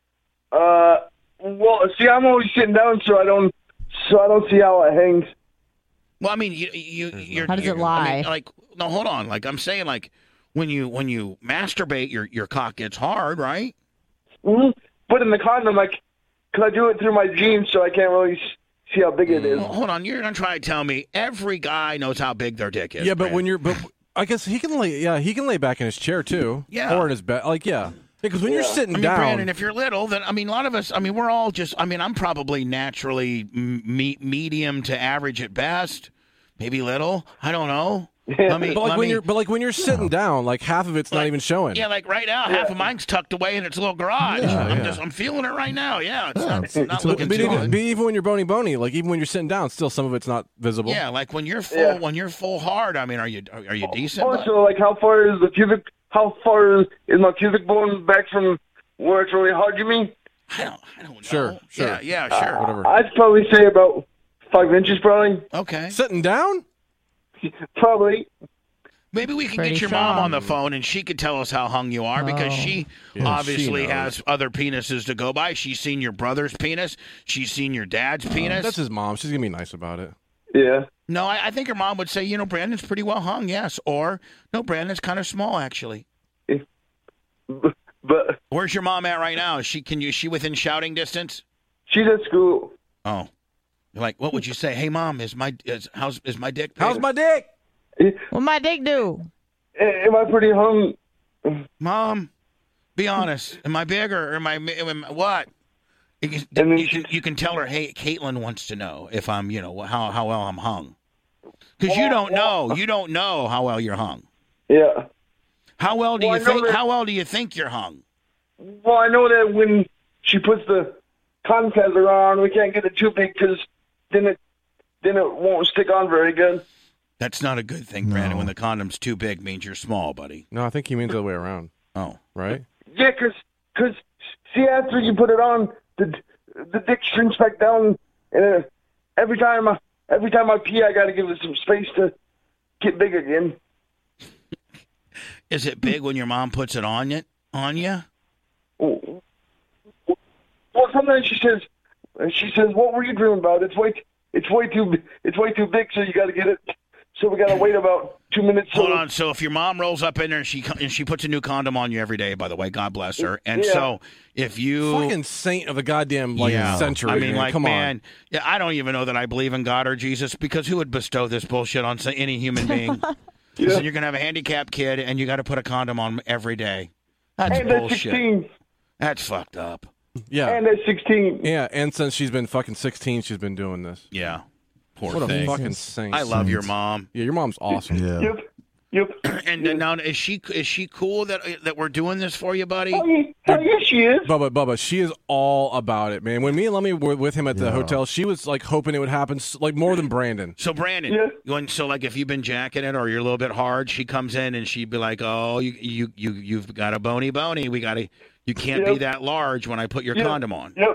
G: Uh. Well, see, I'm always sitting down, so I don't so I don't see how it hangs.
B: Well, I mean, you you you're.
D: How does it
B: you're- I
D: lie?
B: mean, like, no, hold on. Like I'm saying, like when you when you masturbate, your your cock gets hard, right?
G: Mm-hmm. But in the condom, like, cause I do it through my jeans, so I can't really s- see how big it is.
B: Well, hold on, you're gonna try to tell me every guy knows how big their dick is.
C: Yeah, but
B: Brandon.
C: when you're, but I guess he can lay. Yeah, he can lay back in his chair too.
B: Yeah.
C: or in his bed. Like yeah, because when you're sitting
B: I mean,
C: down,
B: Brandon, if you're little, then I mean, a lot of us. I mean, we're all just. I mean, I'm probably naturally me- medium to average at best, maybe little. I don't know. Let me,
C: but like
B: let
C: when
B: me-
C: you're, but like when you're sitting down, like half of it's not
B: Like-
C: even showing.
B: yeah, like right now, half of mine's tucked away in its little garage.
C: Yeah,
B: I'm
C: yeah.
B: just, I'm feeling it right now. Yeah, it's not, it's
E: it's-
B: not
E: it's
B: looking
C: But
B: too
C: even,
B: good.
C: but even when you're bony bony, like even when you're sitting down, still some of it's not visible.
B: Yeah, like when you're full,
G: Yeah.
B: when you're full hard. I mean, are you are, are you decent? bud?
G: Also, like, how far is the pubic? How far is my pubic bone back from where it's really hard? You mean?
B: I don't, I don't know.
C: Sure, sure.
B: Yeah, yeah, sure.
C: Whatever.
G: I'd probably say about five inches, probably.
B: Okay.
C: Sitting down?
G: Probably.
B: Maybe we can
D: Pretty
B: get your mom
D: strong.
B: on the phone and she could tell us how hung you are because
D: Oh.
B: she
C: Yeah,
B: obviously
C: she knows.
B: has other penises to go by. She's seen your brother's penis. She's seen your dad's penis.
C: That's his mom. She's gonna be nice about it.
G: Yeah.
B: no, I, I think her mom would say, you know, Brandon's pretty well hung, yes. Or, no, Brandon's kind of small, actually.
G: But
B: Where's your mom at right now? Is she can you is she within shouting distance?
G: she's at school.
B: Oh, you're like, what would you say? Hey, mom, is my is how's is my dick?
C: How's
B: big?
C: my dick?
D: What my dick do?
G: Am I pretty hung?
B: Mom? Be honest. Am I big or am I am I- what? You can,
G: And then
B: you,
G: she-
B: can, you can tell her, hey, Caitlin wants to know if I'm, you know, how how well I'm hung. Because you don't know, you don't know how well you're hung.
G: Yeah.
B: How well do
G: Well,
B: you
G: I know
B: think?
G: that-
B: How well do you think you're hung?
G: Well, I know that when she puts the condom tether on, we can't get it too big because then it then it won't stick on very good.
B: That's not a good thing, Brandon. When the condom's too big, means you're small, buddy.
C: No, I think he means the other way around.
B: Oh,
C: Right?
G: Yeah, because cause, see, after you put it on, the the dick shrinks back down, and uh, every time I every time I pee, I got to give it some space to get big again.
B: is it big when your mom puts it on it on you?
G: Well, sometimes she says, she says, "What were you dreaming about? It's way, it's way too, it's way too big, so you got to get it." So we got to wait about two minutes.
B: Hold
G: so
B: on. So if your mom rolls up in there and she co- and she puts a new condom on you every day, by the way, God bless her. And
G: Yeah.
B: so if you
C: Fucking saint of the goddamn like
B: yeah.
C: century.
B: I mean,
C: man.
B: like,
C: Come
B: man,
C: on.
B: yeah, I don't even know that I believe in God or Jesus because who would bestow this bullshit on sa- any human being? Listen, you're gonna have a handicapped kid and you got to put a condom on every day. That's
G: and at
B: bullshit.
G: sixteen,
B: That's fucked up.
C: Yeah.
G: and at sixteen,
C: Yeah, and since she's been fucking sixteen, she's been doing this.
B: Yeah. Poor
C: What a
B: thing.
C: fucking saint.
B: I love your mom.
C: Yeah, your mom's awesome.
E: Yeah.
G: yep, yep.
B: And uh, now is she is she cool that that we're doing this for you, buddy?
G: Oh, yeah, oh, yeah, she is.
C: Bubba, Bubba, she is all about it, man. When me and Lemmy were with him at the
E: Yeah.
C: hotel, she was like hoping it would happen, s- like more than Brandon.
B: So Brandon,
G: Yeah.
B: going so like if you've been jacking it or you're a little bit hard, she comes in and she'd be like, "Oh, you you you you've got a bony bony. We got to you can't be
G: Yep.
B: that large when I put your
G: Yep.
B: condom on."
G: Yep,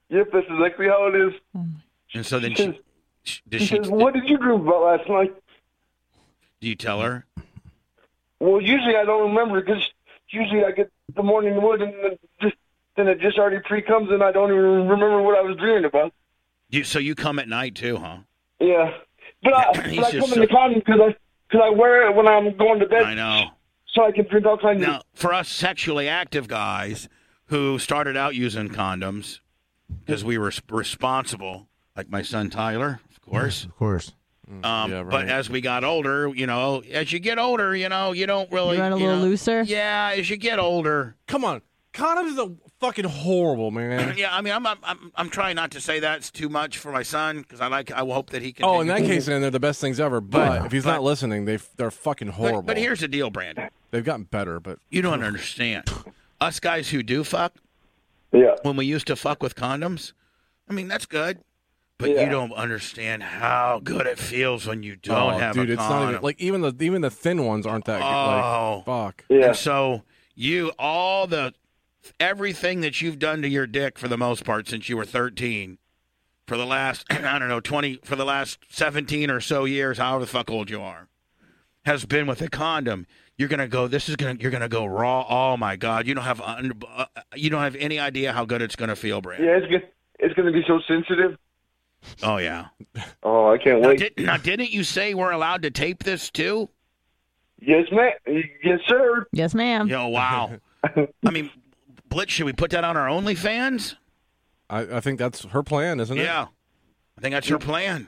G: Yep, that's exactly how it is.
B: And so then
G: She
B: she,
G: says-
B: she does
G: She
B: she?
G: says, "What did you dream about last night?"
B: Do you tell her?
G: Well, usually I don't remember because usually I get the morning wood and then, just, then it just already pre-comes and I don't even remember what I was dreaming about.
B: You so you come at night too, huh?
G: Yeah, but I, but
B: He's
G: I
B: just
G: come in the
B: so-
G: condom because I because I wear it when I'm going to bed.
B: I know.
G: So I can print all kinds
B: Now,
G: of.
B: for us sexually active guys who started out using condoms because we were responsible, like my son Tyler, of course.
E: Of course.
B: Um,
C: Yeah, right.
B: But as we got older, you know, as you get older, you know, you don't really.
D: You run a
B: you
D: little
B: know-
D: looser?
B: Yeah, as you get older.
C: Come on. Condoms are fucking horrible, man.
B: Yeah, I mean, I'm I'm I'm, I'm trying not to say that's too much for my son because I like I hope that he can.
C: Oh, in that case, then they're the best things ever. But,
B: But-
C: if he's
B: but-
C: not listening, they they're fucking horrible.
B: But, but here's the deal, Brandon.
C: They've gotten better, but
B: You don't understand. Us guys who do fuck,
G: Yeah.
B: when we used to fuck with condoms, I mean, that's good. But
G: Yeah.
B: you don't understand how good it feels when you don't
C: oh,
B: have
C: dude,
B: a
C: it's
B: condom.
C: not even like even the even the thin ones aren't that
B: Oh.
C: good. Like, fuck.
G: Yeah.
B: And so you all the everything that you've done to your dick for the most part since you were thirteen, for the last I don't know twenty for the last seventeen or so years, however the fuck old you are, has been with a condom. You're gonna go. This is gonna. You're gonna go raw. Oh my God! You don't have. un- Uh, you don't have any idea how good it's gonna feel, Brad.
G: Yeah, it's good. It's going to be so sensitive.
B: Oh yeah.
G: Oh, I can't
B: Now,
G: wait.
B: did, now, didn't you say we're allowed to tape this too?
G: Yes, ma'am. Yes, sir.
D: Yes, ma'am.
B: Yo, wow. I mean, Blitz, should we put that on our OnlyFans?
C: I, I think that's her plan, isn't it?
B: Yeah. I think that's her plan.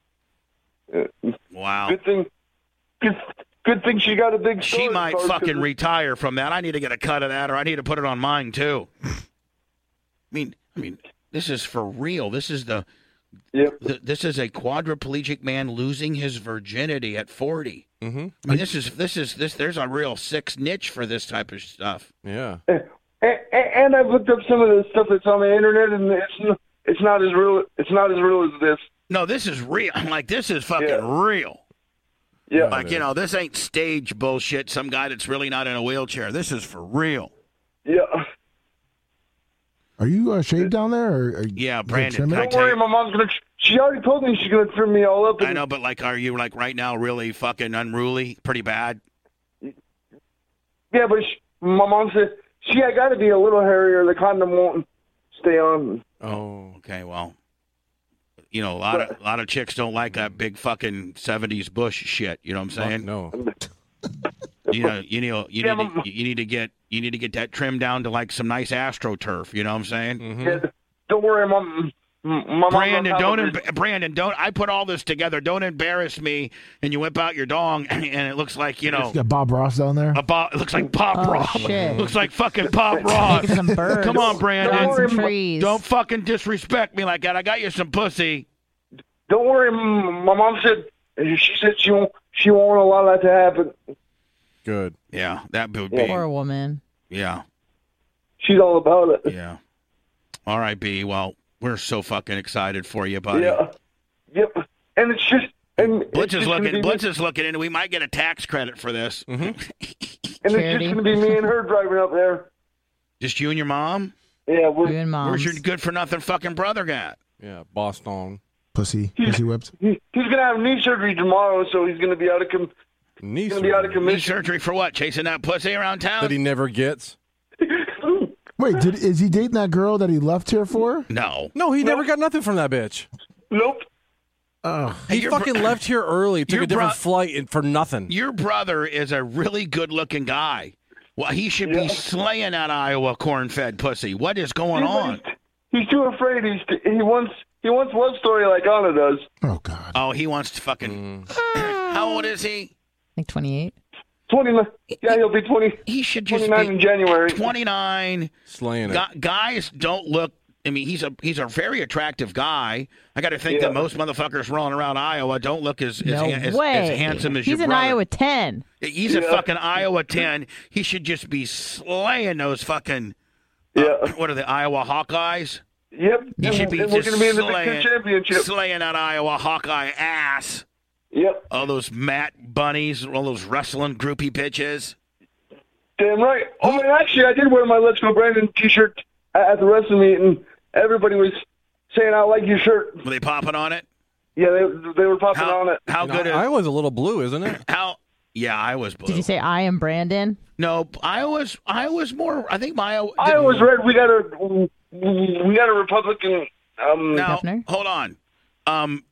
B: Wow.
G: Good thing. Good, good thing she got a big.
B: She
G: storage
B: might
G: card, 'cause
B: fucking
G: it-
B: retire from that. I need to get a cut of that, or I need to put it on mine too. I mean, I mean, this is for real. This is the,
G: Yep.
B: the this is a quadriplegic man losing his virginity at forty.
C: Mm-hmm.
B: I mean, this is this is this. There's a real sick niche for this type of stuff.
C: Yeah.
G: And, and I've looked up some of the stuff that's on the internet, and it's n- it's not as real. It's not as real as this.
B: No, this is real. Like this is fucking
G: Yeah.
B: real.
G: Yeah.
B: Like you know, this ain't stage bullshit. Some guy that's really not in a wheelchair. This is for real.
G: Yeah.
E: Are you uh, shaved down there? Or, or
B: Yeah,
E: you
B: Brandon,
E: trim it?
B: I
G: Don't
B: tell
G: worry,
B: you-
G: my mom's gonna. She already told me she's gonna trim me all up. And,
B: I know, but like, are you like right now really fucking unruly? Pretty bad.
G: Yeah, but she, my mom said she I got to be a little hairier. The condom won't stay on.
C: Oh.
B: Okay, well, you know, a lot of a lot of chicks don't like that big fucking seventies bush shit. You know what I'm
C: Fuck
B: saying?
C: no.
B: You know, you know, you
G: Yeah,
B: need to,
G: but-
B: you need to get you need to get that trimmed down to like some nice AstroTurf. You know what I'm saying?
C: Mm-hmm.
G: Yeah, don't worry, mom. My mom
B: Brandon,
G: knows how
B: don't
G: to-
B: emb- Brandon, don't. I put all this together. Don't embarrass me. And you whip out your dong, and it looks like you know.
E: You got Bob Ross down there.
B: A Bob, it looks like Pop
D: Oh,
B: Ross.
D: shit.
B: Looks like fucking Pop Ross.
D: Taking some birds.
B: Come on, Brandon.
G: Don't worry,
D: Some trees.
B: Don't fucking disrespect me like that. I got you some pussy.
G: Don't worry, m- my mom said she said she won't she won't allow that to happen.
C: Good.
B: Yeah, that would be.
D: Poor woman.
B: Yeah,
G: She's all about it.
B: yeah. All right, B. Well, we're so fucking excited for you, buddy.
G: Yeah. Yep. And it's just and
B: Blitz
G: it's
B: is
G: just gonna
B: looking.
G: be
B: Blitz
G: me,
B: is looking into. We might get a tax credit for this.
C: Mm-hmm.
G: and it's
D: Charity.
G: just gonna be me and her driving up there.
B: Just you and your mom.
G: Yeah, we're
D: You and moms.
B: Where's your good for nothing fucking brother at?
C: Yeah. Boston.
E: Pussy. Pussy whips.
G: he, he's gonna have knee surgery tomorrow, so he's gonna be out of com-
C: Knee
G: gonna be out of
C: surgery
B: Knee
G: commission.
B: surgery for what? Chasing that pussy around town?
C: that he never gets.
E: Wait, did is he dating that girl that he left here for?
B: no.
C: No, he never got nothing from that bitch.
G: Nope.
E: Oh,
C: He
B: your
C: fucking
B: bro-
C: left here early, took
B: your
C: a different
B: bro-
C: flight and for nothing.
B: Your brother is a really good-looking guy. Well, he should be
G: Yeah.
B: slaying that Iowa corn-fed pussy. What is going on?
G: He's too afraid. He's t- he wants he wants love story like Anna does.
E: oh God.
B: Oh, he wants to fucking. How old is he?
D: Like twenty-eight.
G: Twenty. Yeah, he'll be twenty.
B: He should just
G: Twenty-nine
B: be
G: in January.
B: twenty-nine.
C: Slaying it.
B: Gu- guys don't look. I mean, he's a he's a very attractive guy. I got to think
G: Yeah.
B: that most motherfuckers rolling around Iowa don't look as as,
D: No
B: as,
D: way.
B: as handsome as
D: He's
B: your
D: an
B: brother.
D: Iowa ten.
B: He's a
G: Yeah.
B: fucking Iowa ten. He should just be slaying those fucking. Uh,
G: Yeah.
B: What are the Iowa Hawkeyes?
G: Yep.
B: He
G: and,
B: should be
G: and we're
B: just
G: gonna be in the Big
B: slaying,
G: Ten championship.
B: slaying that Iowa Hawkeye ass.
G: Yep.
B: All those Matt bunnies, all those wrestling groupie bitches.
G: Damn right. Oh, and actually, I did wear my Let's Go Brandon T-shirt at at the wrestling meet, and everybody was saying I like your shirt.
B: Were they popping on it?
G: Yeah, they they were popping
B: How,
G: on it.
B: how
C: You know,
B: good is
C: Iowa's a little blue, isn't it?
B: how? Yeah, Iowa's blue.
D: Did you say I am Brandon?
B: No, Iowa's Iowa's more. I think my
G: Iowa's red. We got a we got a Republican. Um,
B: Now,
D: Governor?
B: hold on. Um,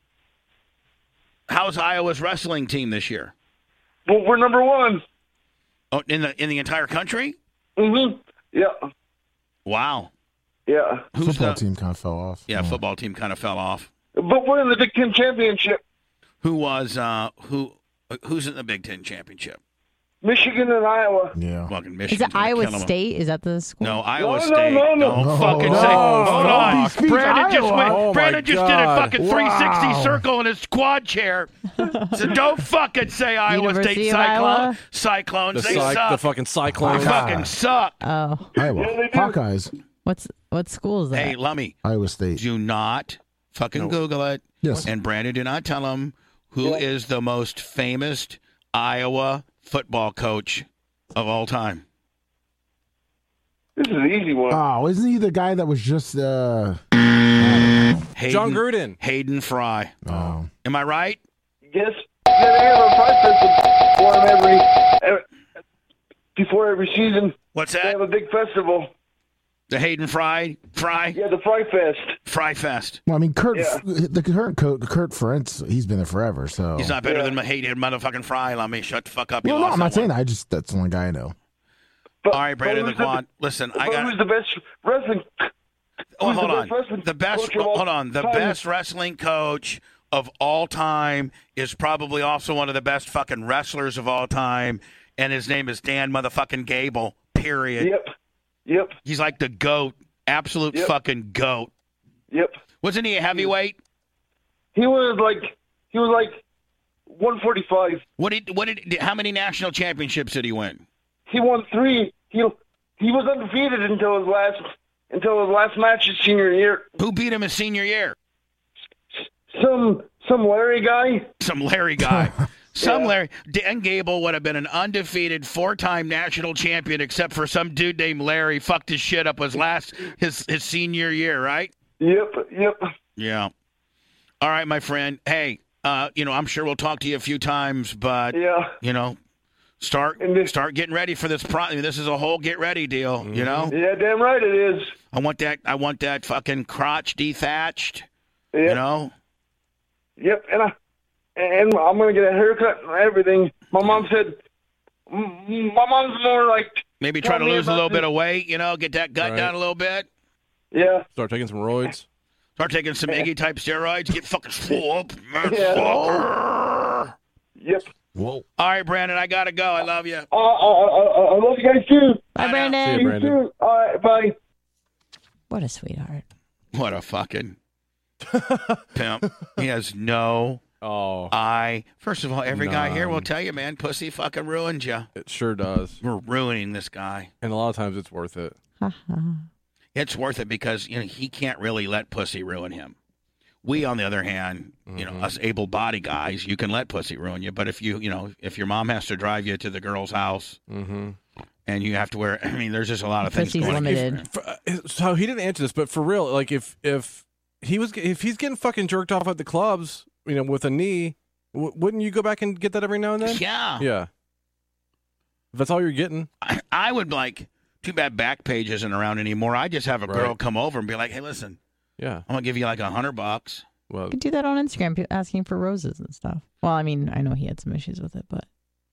B: how's Iowa's wrestling team this year?
G: well, we're number one.
B: Oh, in the in the entire country?
G: Mm-hmm. Yeah.
B: Wow.
G: Yeah.
B: Who's
E: Football
B: the,
E: team kind of fell off.
B: Yeah, football team kind of fell off.
G: But we're in the Big Ten championship.
B: Who was uh who who's in the Big Ten championship?
G: Michigan and Iowa.
E: Yeah.
B: Fucking
D: Is
B: Michigan.
D: it Iowa State? Is that the school?
B: No, Iowa
G: no,
B: State.
G: no, no.
B: Don't
E: No.
B: fucking
E: No.
B: say. Hold
E: No.
B: on.
E: Speak
B: Brandon just
E: Iowa.
B: went.
C: Oh, my
B: Brandon just did a
C: God.
B: fucking three sixty
E: Wow.
B: circle in his quad chair. So don't fucking say Iowa
D: University
B: State
D: of
B: Cyclone,
D: Iowa?
B: Cyclones.
C: The,
B: they
C: cy-
B: suck.
C: the fucking
B: They
C: Cyclones.
B: fucking suck.
D: Oh,
E: Iowa.
G: Yeah, they do.
E: Hawkeyes.
D: what's what school is that?
B: Hey, Lummy,
E: Iowa State.
B: do not fucking Google it.
E: Yes.
B: And Brandon, do not tell him who is the most famous Iowa football coach of all time.
G: This is an easy one.
E: Oh, isn't he the guy that was just uh
B: Hayden,
C: John Gruden.
B: Hayden Fry.
E: oh.
B: Am I right?
G: Yes. Yeah, they have a prize festival for him every, every before every season.
B: What's
G: They
B: that?
G: have a big festival.
B: The Hayden Fry? Fry?
G: Yeah, the Fry Fest.
B: Fry Fest.
E: Well, I mean, Kurt,
G: Yeah.
E: the current coach, Kurt Ferentz, he's been there forever. So
B: He's not better
G: Yeah.
B: than my hated motherfucking Fry. Let me shut the fuck up. You
E: Well, no,
B: lost
E: I'm not
B: that
E: saying
B: one.
E: that. I just that's the only guy I know.
G: But,
B: All right, Brandon
G: but who's the-
B: LeGuan. Listen, I
G: but
B: got.
G: who's the best wrestling?
B: Oh,
G: who's
B: hold
G: the
B: on.
G: best wrestling
B: The best.
G: coach of all
B: Hold on. The
G: time?
B: best wrestling coach of all time is probably also one of the best fucking wrestlers of all time, and his name is Dan motherfucking Gable. Period.
G: Yep. Yep.
B: He's like the goat, absolute
G: Yep.
B: fucking goat.
G: Yep.
B: Wasn't he a heavyweight?
G: He was like he was like one forty-five.
B: What did? What did? How many national championships did he win?
G: He won three. He he was undefeated until his last until his last match his senior year.
B: Who beat him his senior year?
G: Some some Larry guy.
B: Some Larry guy. Some
G: Yeah.
B: Larry. Dan Gable would have been an undefeated four-time national champion, except for some dude named Larry fucked his shit up his last his his senior year, right?
G: Yep. Yep.
B: Yeah. All right, my friend. Hey, uh, you know, I'm sure we'll talk to you a few times, but
G: Yeah.
B: you know, start
G: And this-
B: start getting ready for this. Pro- I mean, this is a whole get ready deal. You know,
G: Yeah. Damn right it is.
B: I want that. I want that fucking crotch dethatched.
G: Yep.
B: You know.
G: Yep. And I and I'm gonna get a haircut and everything. My mom said. m- My mom's more like.
B: Maybe try to
G: Tell me
B: lose a
G: about
B: little
G: this.
B: bit of weight. You know, get that gut
C: Right.
B: down a little bit.
G: Yeah.
C: Start taking some roids.
B: Start taking some Iggy type steroids. Get fucking swole up, man.
G: Yeah.
B: Fucker.
G: Yep.
E: Whoa.
B: All right, Brandon, I gotta go. I love you.
G: Uh, I, I, I, I love you guys too.
D: Bye,
B: know.
D: Brandon.
C: See you,
G: You
C: Brandon.
G: too. All right. Bye.
D: What a sweetheart.
B: What a fucking pimp. He has no
C: Oh,
B: eye. First of all, every guy here will
C: None.
B: tell you, man, pussy fucking ruined you.
C: it sure does.
B: We're ruining this guy.
C: And a lot of times it's worth it.
B: It's worth it because you know he can't really let pussy ruin him. We, on the other hand, you know, us able-bodied guys, you can let pussy ruin you. But if you, you know, if your mom has to drive you to the girl's house
C: Mm-hmm.
B: and you have to wear, I mean, there's just a lot of things
D: Pussy's
B: going on.
D: limited.
C: For, uh, so he didn't answer this, but for real, like if if he was if he's getting fucking jerked off at the clubs, you know, with a knee, w- wouldn't you go back and get that every now and then?
B: Yeah.
C: Yeah. If that's all you're getting,
B: I, I would like. Too bad Backpage isn't around anymore. I just have a girl
C: Right.
B: come over and be like, "Hey, listen,
C: yeah.
B: I'm gonna give you like a hundred bucks."
C: Well,
D: You could do that on Instagram, pe- asking for roses and stuff. Well, I mean, I know he had some issues with it, but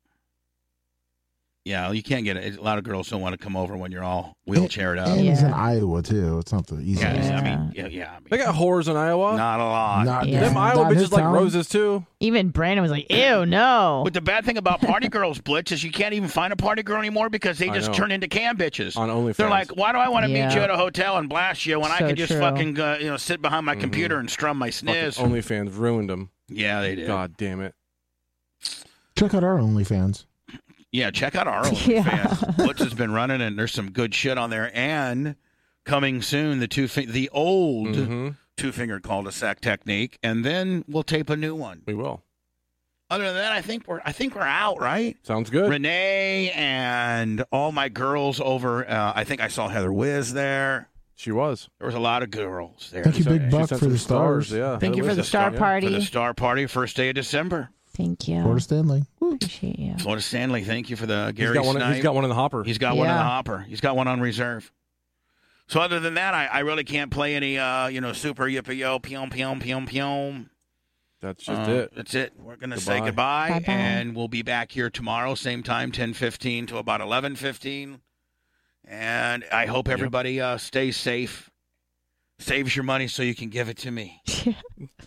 B: Yeah, you can't get it. A lot of girls don't want to come over when you're all wheelchaired up.
E: And he's in
D: Yeah.
E: Iowa too. It's not the easy.
B: Yeah,
D: Yeah.
B: I mean, yeah, yeah. I mean,
C: they got whores in Iowa.
B: not a lot.
E: Not,
D: Yeah.
C: Them
E: not
C: Iowa
E: in his
C: bitches like
E: town.
C: roses too.
D: even Brandon was like, "Ew, no."
B: But the bad thing about party girls, Blitz, is you can't even find a party girl anymore because they
C: I
B: just
C: know.
B: turn into cam bitches.
C: On OnlyFans.
B: They're like, why do I want to meet
D: Yeah.
B: you at a hotel and blast you when I
D: So
B: can just
D: true.
B: fucking uh, you know sit behind my
C: Mhm.
B: computer and strum my
C: fucking
B: sniz?
C: OnlyFans ruined them.
B: Yeah, they did.
C: God damn it.
E: Check out our OnlyFans.
B: Yeah, check out our
D: Yeah.
B: OnlyFans. Blitz has been running, and there's some good shit on there. And coming soon, the two fi- the old
C: Mhm.
B: two finger cul-de-sac technique, and then we'll tape a new one.
C: We will.
B: Other than that, I think we're I think we're out, right?
C: Sounds good.
B: Renee and all my girls over. Uh, I think I saw Heather Wiz there.
C: She was.
B: There was a lot of girls there.
E: Thank you,
B: So-
E: Big Buck,
C: sent
E: for
C: some
E: the stars.
C: stars, yeah.
D: Thank you for
C: Heather
D: the
C: Wiz.
D: star
C: Yeah.
D: party.
B: For the star party, first day of December.
D: Thank you.
E: Florida Stanley. Woo.
D: Appreciate you.
B: Florida Stanley, thank you for the
C: He's
B: Gary
C: got, one,
B: Snipe.
C: he's got one in the hopper.
B: He's got one in the
D: Yeah.
B: hopper. He's got one on reserve. So other than that, I, I really can't play any, uh, you know, super yippee yo, pew pew pew pew.
C: That's just
B: Uh,
C: it.
B: That's it. We're going to say
C: Goodbye.
B: goodbye,
D: Bye-bye.
B: and we'll be back here tomorrow, same time, ten fifteen to about eleven fifteen. And I hope everybody uh, stays safe, saves your money so you can give it to me.